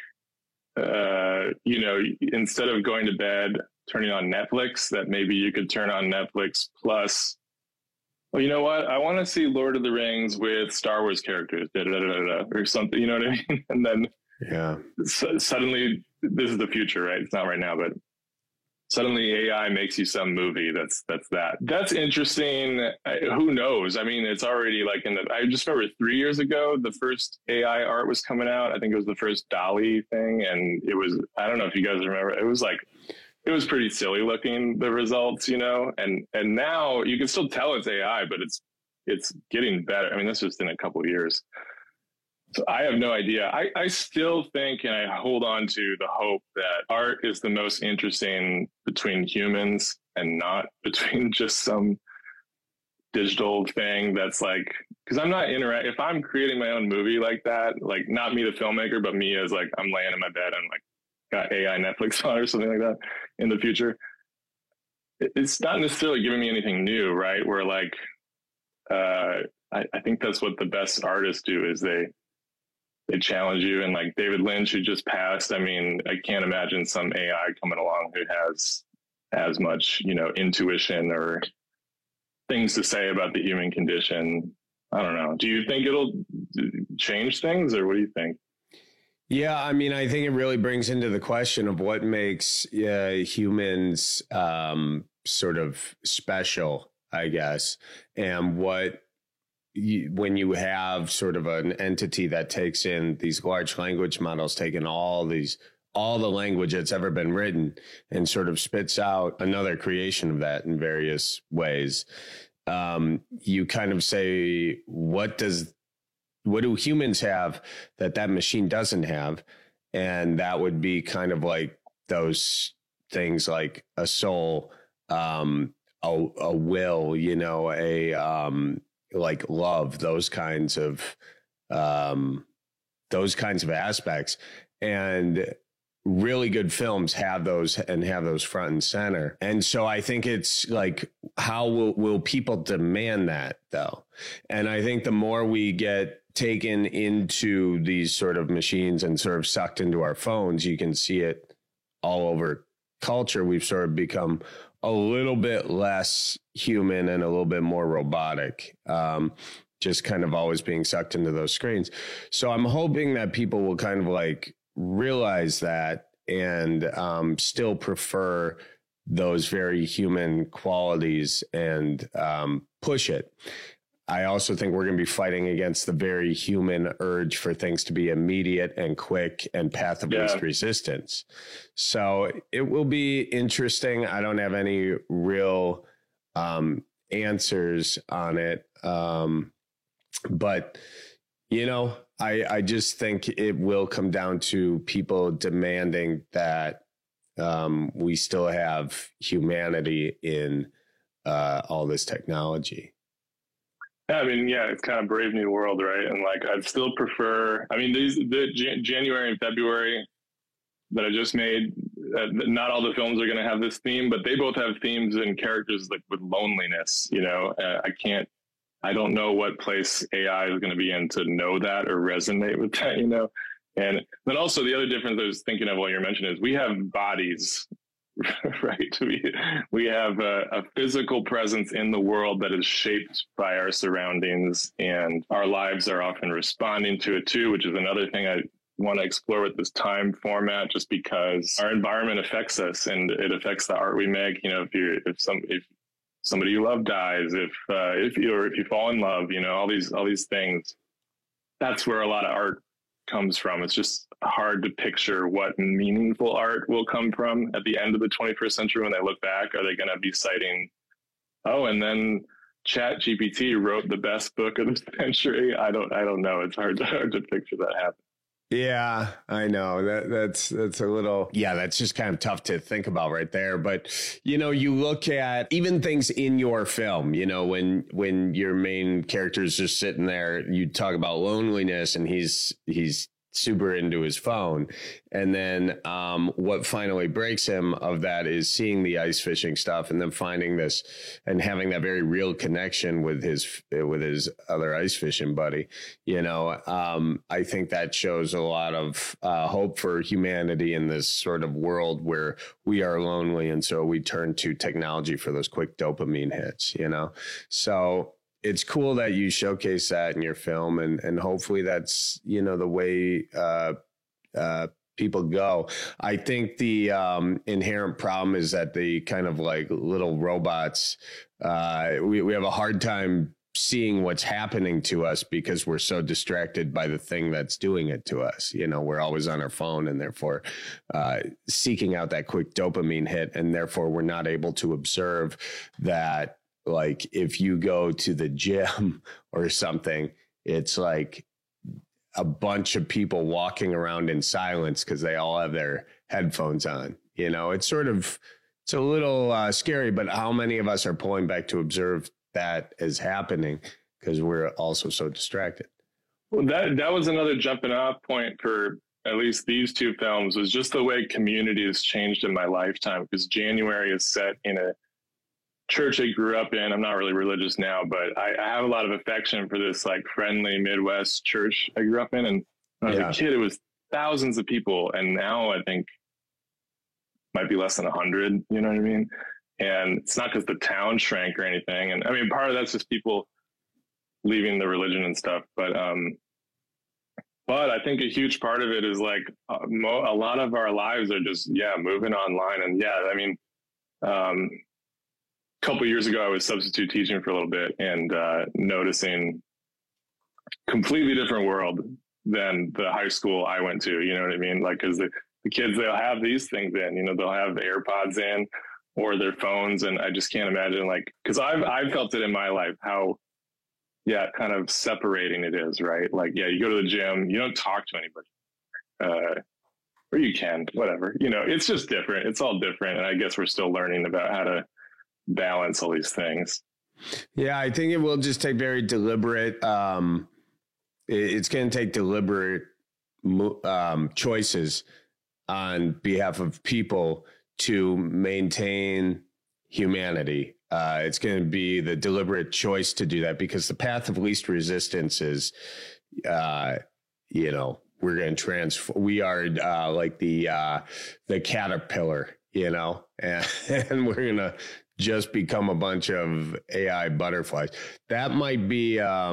uh, you know, instead of going to bed, turning on Netflix, that maybe you could turn on Netflix plus, well, you know what? I want to see Lord of the Rings with Star Wars characters, da, da, da, da, da, or something, you know what I mean? And then yeah, so suddenly, this is the future, right? It's not right now, but suddenly A I makes you some movie that's that's that. That's interesting. I, who knows? I mean, it's already like in the, I just remember three years ago, the first A I art was coming out. I think it was the first DALL-E thing. And it was, I don't know if you guys remember, it was like, it was pretty silly looking, the results, you know, and, and now you can still tell it's A I, but it's, it's getting better. I mean, this was in a couple of years. So I have no idea. I, I still think, and I hold on to the hope that art is the most interesting between humans and not between just some digital thing that's like, because I'm not interact. If I'm creating my own movie like that, like not me, the filmmaker, but me as like, I'm laying in my bed and like got A I Netflix on or something like that in the future, it's not necessarily giving me anything new, right? Where like, uh, I, I think that's what the best artists do is they, they challenge you. And like David Lynch, who just passed, I mean, I can't imagine some A I coming along who has as much, you know, intuition or things to say about the human condition. I don't know. Do you think it'll change things, or what do you think? Yeah, I mean, I think it really brings into the question of what makes uh, humans um, sort of special, I guess, and what, You, when you have sort of an entity that takes in these large language models, taking all these, all the language that's ever been written and sort of spits out another creation of that in various ways. Um, you kind of say, what does, what do humans have that that machine doesn't have? And that would be kind of like those things like a soul, um, a, a will, you know, a, um, like love, those kinds of, um, those kinds of aspects. And really good films have those and have those front and center. And so I think it's like, how will, will people demand that though? And I think the more we get taken into these sort of machines and sort of sucked into our phones, you can see it all over culture. We've sort of become a little bit less human and a little bit more robotic, um, just kind of always being sucked into those screens. So I'm hoping that people will kind of like realize that and um, still prefer those very human qualities and um, push it. I also think we're going to be fighting against the very human urge for things to be immediate and quick and path of least yeah. resistance. So it will be interesting. I don't have any real um, answers on it. Um, but, you know, I, I just think it will come down to people demanding that um, we still have humanity in uh, all this technology. Yeah, I mean, yeah, it's kind of Brave New World, right? And like, I'd still prefer, I mean, these, the Jan- January and February that I just made, uh, not all the films are going to have this theme, but they both have themes and characters like with loneliness, you know, uh, I can't, I don't know what place A I is going to be in to know that or resonate with that, you know? And then also the other difference I was thinking of while you're mentioning is we have bodies, right? We, we have a, a physical presence in the world that is shaped by our surroundings, and our lives are often responding to it too, which is another thing I want to explore with this time format, just because our environment affects us and it affects the art we make. You know, if you, if some, if somebody you love dies, if, uh, if you, or if you fall in love, you know, all these, all these things, that's where a lot of art comes from. It's just hard to picture what meaningful art will come from at the end of the twenty-first century. When they look back, are they going to be citing, oh, and then Chat G P T wrote the best book of the century? I don't, I don't know. It's hard to, hard to picture that happen. Yeah, I know that that's that's a little yeah, that's just kind of tough to think about right there. But you know, you look at even things in your film, you know, when when your main character is just sitting there, you talk about loneliness and he's he's super into his phone. And then um, what finally breaks him of that is seeing the ice fishing stuff and then finding this and having that very real connection with his with his other ice fishing buddy. You know, um, I think that shows a lot of uh, hope for humanity in this sort of world where we are lonely. And so we turn to technology for those quick dopamine hits, you know, so it's cool that you showcase that in your film, and, and hopefully that's, you know, the way uh, uh, people go. I think the um, inherent problem is that the kind of like little robots, uh, we, we have a hard time seeing what's happening to us because we're so distracted by the thing that's doing it to us. You know, we're always on our phone and therefore uh, seeking out that quick dopamine hit. And therefore we're not able to observe that. Like if you go to the gym or something, it's like a bunch of people walking around in silence because they all have their headphones on. You know, it's sort of, it's a little uh, scary, but how many of us are pulling back to observe that is happening because we're also so distracted? Well, that, that was another jumping off point for at least these two films, was just the way community has changed in my lifetime, because January is set in a church I grew up in. I'm not really religious now, but I, I have a lot of affection for this like friendly Midwest church I grew up in. And when I was yeah. a kid, it was thousands of people. And now I think might be less than a hundred, you know what I mean? And it's not because the town shrank or anything. And I mean, part of that's just people leaving the religion and stuff. But, um, but I think a huge part of it is like uh, mo- a lot of our lives are just, yeah, moving online. And yeah, I mean, um, a couple of years ago, I was substitute teaching for a little bit and uh, noticing completely different world than the high school I went to. You know what I mean? Like, because the, the kids, they'll have these things in, you know, they'll have the AirPods in or their phones. And I just can't imagine, like, because I've, I've felt it in my life, how, yeah, kind of separating it is, right? Like, yeah, you go to the gym, you don't talk to anybody. Uh, or you can, whatever. You know, it's just different. It's all different. And I guess we're still learning about how to balance all these things. Yeah, I think it will just take very deliberate, um, it's going to take deliberate um, choices on behalf of people to maintain humanity. Uh, it's going to be the deliberate choice to do that, because the path of least resistance is, uh, you know, we're going to transform. We are uh, like the uh, the caterpillar, you know, and, and we're going to just become a bunch of A I butterflies. That might be, um,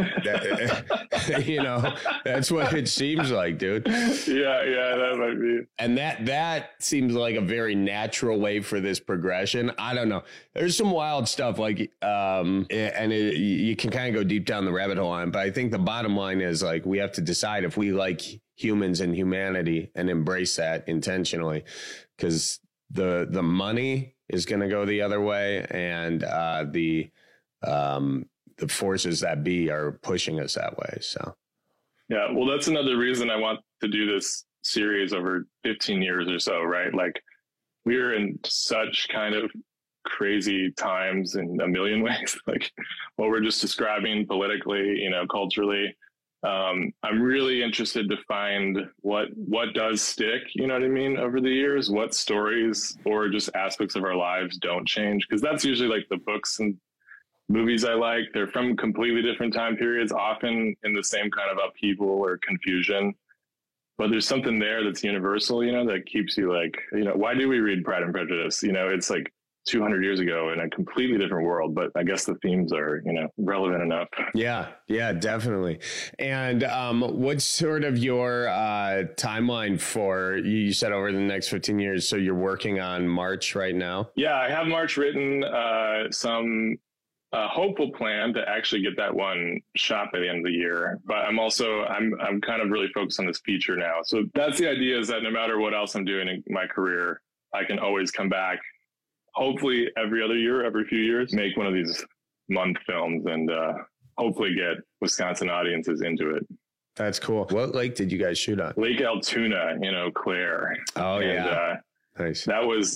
that, you know, that's what it seems like, dude. Yeah, yeah, that might be. And that that seems like a very natural way for this progression. I don't know. There's some wild stuff, like, um, and it, you can kind of go deep down the rabbit hole on. But I think the bottom line is, like, we have to decide if we like humans and humanity and embrace that intentionally, because the the money is going to go the other way, and uh, the um, the forces that be are pushing us that way. So, yeah, well, that's another reason I want to do this series over fifteen years or so, right? Like, we're in such kind of crazy times in a million ways, like what we're just describing politically, you know, culturally. Um, I'm really interested to find what what does stick, you know what I mean, over the years, what stories or just aspects of our lives don't change. Because that's usually like the books and movies I like. They're from completely different time periods, often in the same kind of upheaval or confusion. But there's something there that's universal, you know, that keeps you like, you know, why do we read Pride and Prejudice? You know, it's like two hundred years ago in a completely different world, but I guess the themes are, you know, relevant enough. Yeah, yeah, definitely. And um, what's sort of your uh, timeline for, you said over the next fifteen years, so you're working on March right now? Yeah, I have March written, uh, some uh, hopeful plan to actually get that one shot by the end of the year. But I'm also, I'm, I'm kind of really focused on this feature now. So that's the idea, is that no matter what else I'm doing in my career, I can always come back, hopefully every other year, every few years, make one of these month films and uh, hopefully get Wisconsin audiences into it. That's cool. What lake did you guys shoot on? Lake Altoona in Eau Claire. Oh, and, yeah. Uh, nice. That was...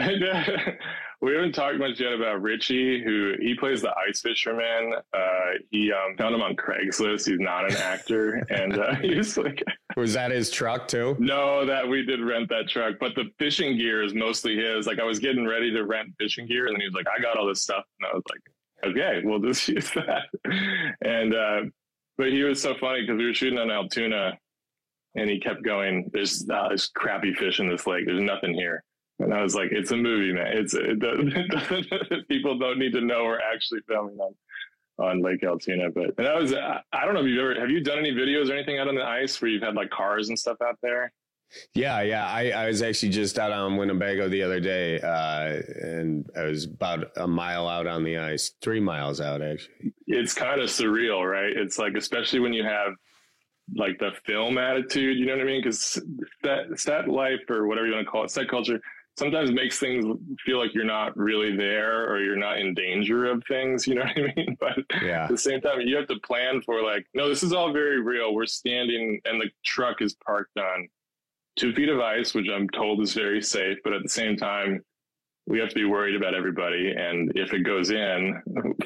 We haven't talked much yet about Richie, who he plays the ice fisherman. Uh, he um, found him on Craigslist. He's not an actor. And uh, he was like... Was that his truck too? No, that we did rent that truck, but the fishing gear is mostly his. Like I was getting ready to rent fishing gear and then he was like, I got all this stuff. And I was like, okay, we'll just use that. And, uh, but he was so funny because we were shooting on Altoona and he kept going, there's uh, this crappy fish in this lake. There's nothing here. And I was like, it's a movie, man. It's it doesn't, it doesn't, people don't need to know we're actually filming on, on Lake Altoona. But and that was, I, I don't know if you've ever, have you done any videos or anything out on the ice where you've had like cars and stuff out there? Yeah, yeah. I, I was actually just out on Winnebago the other day, uh, and I was about a mile out on the ice, three miles out, actually. It's kind of surreal, right? It's like, especially when you have like the film attitude, you know what I mean? Because that set life or whatever you want to call it, set culture, sometimes makes things feel like you're not really there or you're not in danger of things, you know what I mean? But yeah. At the same time, you have to plan for like, no, this is all very real. We're standing and the truck is parked on two feet of ice, which I'm told is very safe. But at the same time, we have to be worried about everybody. And if it goes in,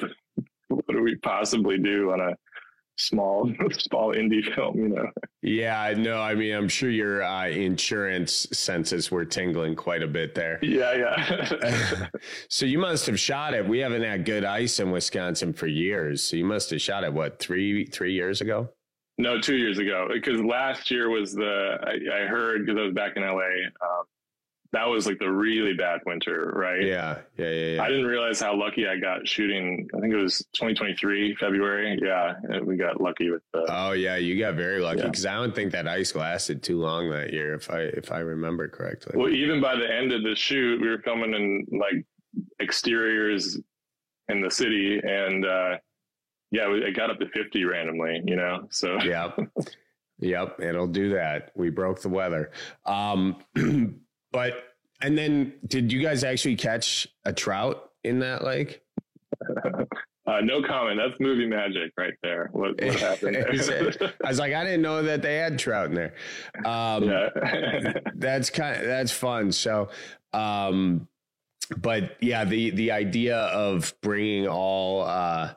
what do we possibly do on a small, small indie film, you know? Yeah, no, I mean, I'm sure your uh, insurance senses were tingling quite a bit there. Yeah, yeah. So you must have shot it. We haven't had good ice in Wisconsin for years. So you must have shot it, what, three, three years ago? No, two years ago. Because last year was the, I, I heard, because I was back in L A, um, that was like the really bad winter, right? Yeah, yeah, yeah, yeah. I didn't realize how lucky I got shooting. I think it was twenty twenty-three, February. Yeah, we got lucky with the... Oh, yeah, you got very lucky because yeah. I don't think that ice lasted too long that year, if I if I remember correctly. Well, even by the end of the shoot, we were filming in like exteriors in the city, and uh, yeah, it got up to fifty randomly, you know? So Yep, yep, it'll do that. We broke the weather. Um But, and then did you guys actually catch a trout in that lake? uh, no comment. That's movie magic right there. What, what happened there? I was like, I didn't know that they had trout in there. Um, yeah. that's kind of, that's fun. So, um, but yeah, the, the idea of bringing all, uh,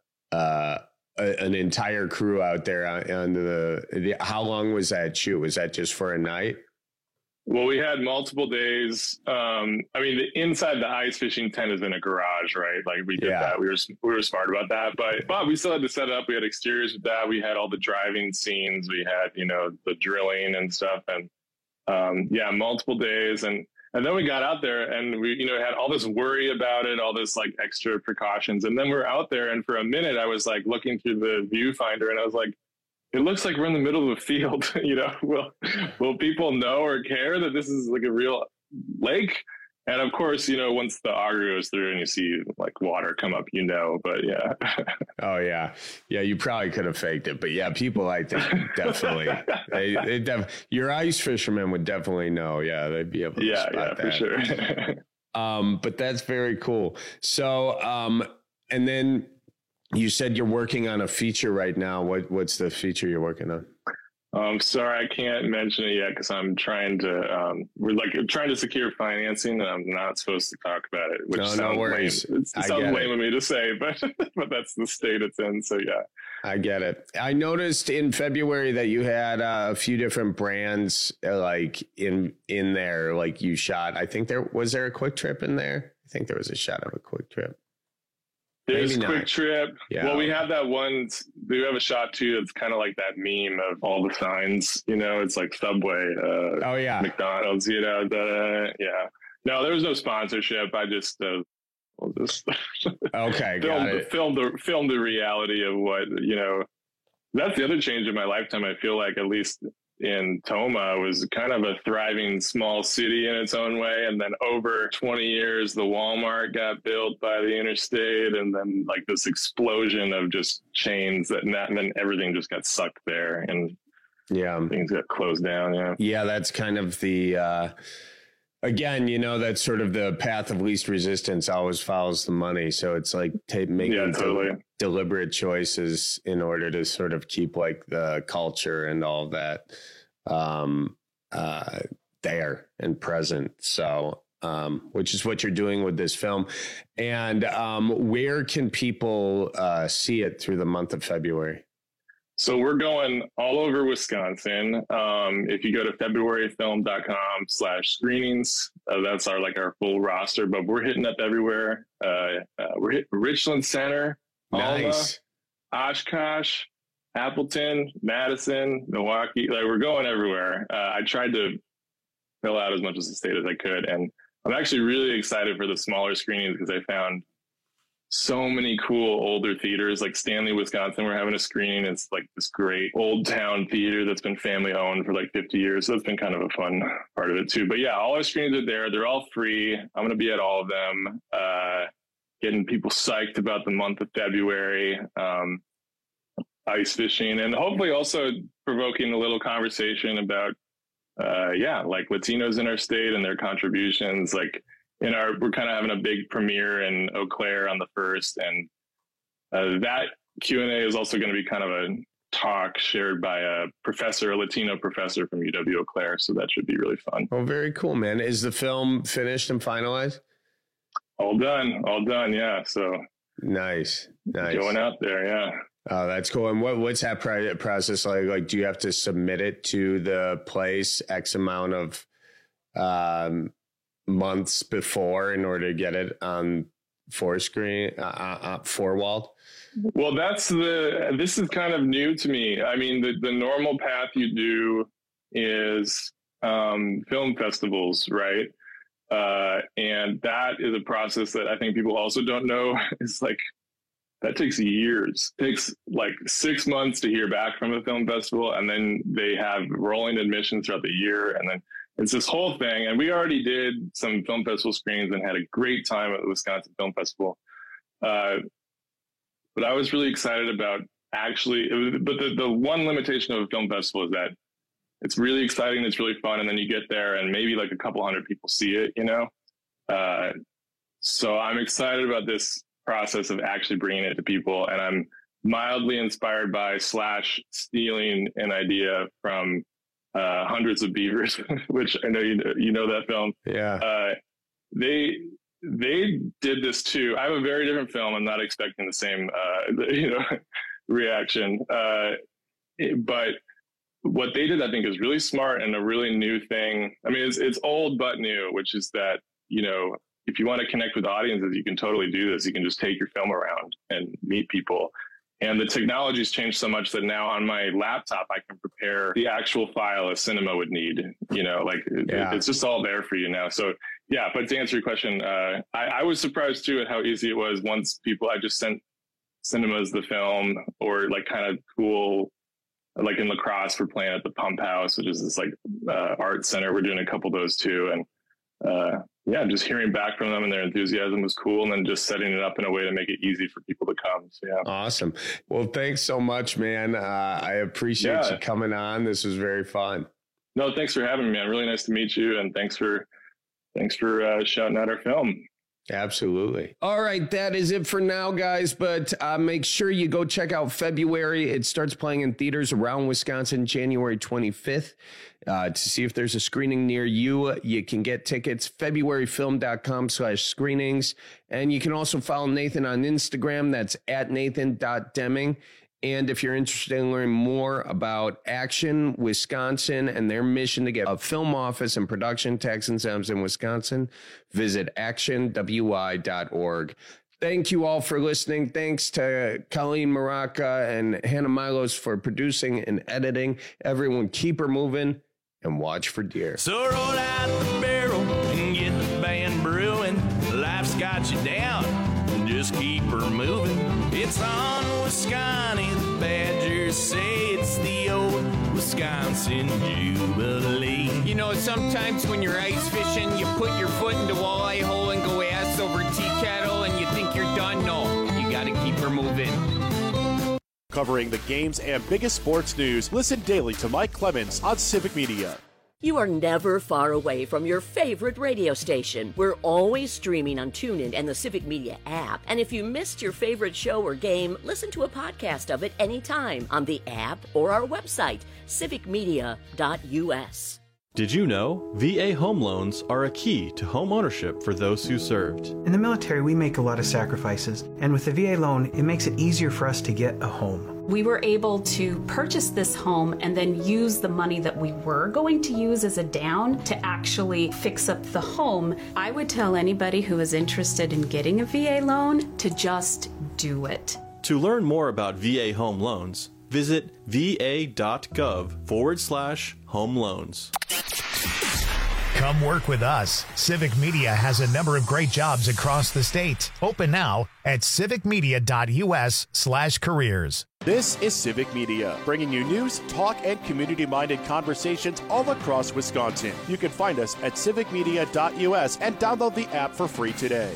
uh, a, an entire crew out there on, on the, the, how long was that shoot? Was that just for a night? Well, we had multiple days. Um, I mean, the inside the ice fishing tent is in a garage, right? Like we did yeah. that. We were we were smart about that, but but we still had to set it up. We had exteriors with that. We had all the driving scenes. We had you know the drilling and stuff, and um, yeah, multiple days. And and then we got out there, and we you know had all this worry about it, all this like extra precautions. And then we're out there, and for a minute, I was like looking through the viewfinder, and I was like, it looks like we're in the middle of a field, you know, will, will people know or care that this is like a real lake? And of course, you know, once the auger goes through and you see like water come up, you know, but yeah. Oh yeah. Yeah. You probably could have faked it, but yeah, people, I think definitely, they, they def- your ice fishermen would definitely know. Yeah. They'd be able to yeah, spot yeah, that. for sure. um, but that's very cool. So, um, and then, you said you're working on a feature right now. What What's the feature you're working on? Um, sorry, I can't mention it yet because I'm trying to. Um, we're like trying to secure financing, and I'm not supposed to talk about it. Which no, sounds no worries. lame. It sounds lame of me to say, but but that's the state it's in. So yeah, I get it. I noticed in February that you had uh, a few different brands uh, like in in there. Like you shot. I think there was there a Quick Trip in there. I think there was a shot of a Quick Trip. There's Quick Trip. Yeah. Well, we have that one. We have a shot too. It's kind of like that meme of all the signs. You know, it's like Subway. Uh, oh yeah, McDonald's. You know, the, yeah. No, there was no sponsorship. I just, uh, well, just okay, filmed, got it. filmed the filmed the reality of what you know. That's the other change in my lifetime. I feel like at least in Tomah was kind of a thriving small city in its own way. And then over twenty years, the Walmart got built by the interstate. And then like this explosion of just chains that, and then everything just got sucked there and yeah, things got closed down. Yeah. Yeah. That's kind of the, uh, again, you know, that's sort of the path of least resistance always follows the money. So it's like ta- making yeah, totally. de- deliberate choices in order to sort of keep like the culture and all that um, uh, there and present. So, um, which is what you're doing with this film. And um, where can people uh, see it through the month of February? So we're going all over Wisconsin. Um, if you go to february film dot com slash screenings, uh, that's our like our full roster. But we're hitting up everywhere. Uh, uh, we're hitting Richland Center, nice. Alma, Oshkosh, Appleton, Madison, Milwaukee. Like we're going everywhere. Uh, I tried to fill out as much of the state as I could, and I'm actually really excited for the smaller screenings because I found so many cool older theaters. Like Stanley, Wisconsin, we're having a screening. It's like this great old town theater that's been family owned for like fifty years. So it's been kind of a fun part of it too. But yeah, all our screenings are there. They're all free. I'm going to be at all of them, uh, getting people psyched about the month of February, um, ice fishing, and hopefully also provoking a little conversation about, uh, yeah, like Latinos in our state and their contributions. Like, In our, we're kind of having a big premiere in Eau Claire on the first, and uh, that Q and A is also going to be kind of a talk shared by a professor, a Latino professor from U W Eau Claire. So that should be really fun. Oh, very cool, man. Is the film finished and finalized? All done, all done. Yeah. So nice, nice. Going out there. Yeah. Oh, that's cool. And what what's that process like? Like, do you have to submit it to the place X amount of um months before in order to get it on four screen uh, uh, four walled? Well, that's the this is kind of new to me. I mean, the the normal path you do is um film festivals, right? Uh and that is a process that I think people also don't know. It's like that takes years. It takes like six months to hear back from a film festival, and then they have rolling admissions throughout the year, and then it's this whole thing. And we already did some film festival screenings and had a great time at the Wisconsin Film Festival. Uh, but I was really excited about actually, it was, but the, the one limitation of a film festival is that it's really exciting. It's really fun. And then you get there and maybe like a couple hundred people see it, you know? Uh, so I'm excited about this process of actually bringing it to people. And I'm mildly inspired by slash stealing an idea from Uh, Hundreds of Beavers, which I know you know, you know that film. Yeah. Uh, they they did this too. I have a very different film. I'm not expecting the same uh, you know reaction. Uh, but what they did, I think, is really smart and a really new thing. I mean, it's it's old but new, which is that, you know, if you want to connect with audiences, you can totally do this. You can just take your film around and meet people. And the technology's changed so much that now on my laptop, I can prepare the actual file a cinema would need, you know, like yeah. it, it's just all there for you now. So yeah, but to answer your question, uh, I, I was surprised too at how easy it was once people, I just sent cinemas the film, or like kind of cool, like in La Crosse, we're playing at the Pump House, which is this like uh, art center. We're doing a couple of those too. And uh, yeah, just hearing back from them and their enthusiasm was cool. And then just setting it up in a way to make it easy for people to come. So, yeah. Awesome. Well, thanks so much, man. Uh, I appreciate yeah. you coming on. This was very fun. No, thanks for having me, man. Really nice to meet you. And thanks for, thanks for uh, shouting out our film. Absolutely. All right. That is it for now, guys. But uh, make sure you go check out February. It starts playing in theaters around Wisconsin, January twenty-fifth. Uh, to see if there's a screening near you, you can get tickets, february film dot com slash screenings. And you can also follow Nathan on Instagram. That's at nathan dot deming. And if you're interested in learning more about Action Wisconsin and their mission to get a film office and production tax incentives in Wisconsin, visit action w i dot org. Thank you all for listening. Thanks to Colleen Maraca and Hannah Milos for producing and editing. Everyone keep her moving and watch for deer. So roll out the barrel and get the band brewing. Life's got you down, just keep her moving. It's on Wisconsin, the Badgers say it's the old Wisconsin Jubilee. You know, sometimes when you're ice fishing, you put your foot in the walleye hole and go ass over tea kettle and you think you're done. No, you got to keep her moving. Covering the games and biggest sports news, listen daily to Mike Clemens on Civic Media. You are never far away from your favorite radio station. We're always streaming on TuneIn and the Civic Media app. And if you missed your favorite show or game, listen to a podcast of it anytime on the app or our website, civic media dot u s. Did you know V A home loans are a key to home ownership for those who served? In the military, we make a lot of sacrifices, and with the V A loan, it makes it easier for us to get a home. We were able to purchase this home and then use the money that we were going to use as a down to actually fix up the home. I would tell anybody who is interested in getting a V A loan to just do it. To learn more about V A home loans, visit va.gov forward slash home loans. Come work with us. Civic Media has a number of great jobs across the state. Open now at civic media dot u s slash careers. This is Civic Media, bringing you news, talk, and community-minded conversations all across Wisconsin. You can find us at civic media dot u s and download the app for free today.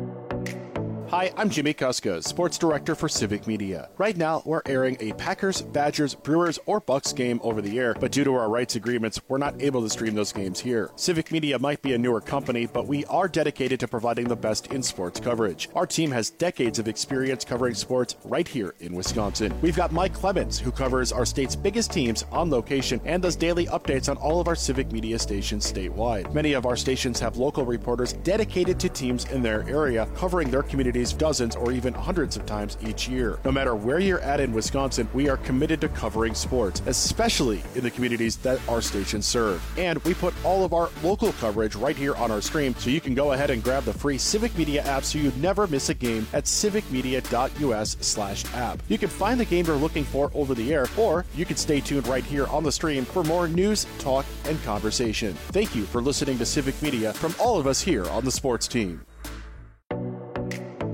Hi, I'm Jimmy Kuska, Sports Director for Civic Media. Right now, we're airing a Packers, Badgers, Brewers, or Bucks game over the air, but due to our rights agreements, we're not able to stream those games here. Civic Media might be a newer company, but we are dedicated to providing the best in sports coverage. Our team has decades of experience covering sports right here in Wisconsin. We've got Mike Clemens, who covers our state's biggest teams on location and does daily updates on all of our Civic Media stations statewide. Many of our stations have local reporters dedicated to teams in their area, covering their communities dozens or even hundreds of times each year. No matter where you're at in Wisconsin, we are committed to covering sports, especially in the communities that our stations serve. And we put all of our local coverage right here on our stream, so you can go ahead and grab the free Civic Media app so you never miss a game at civic media dot u s slash app. You can find the game you're looking for over the air, or you can stay tuned right here on the stream for more news, talk, and conversation. Thank you for listening to Civic Media from all of us here on the sports team.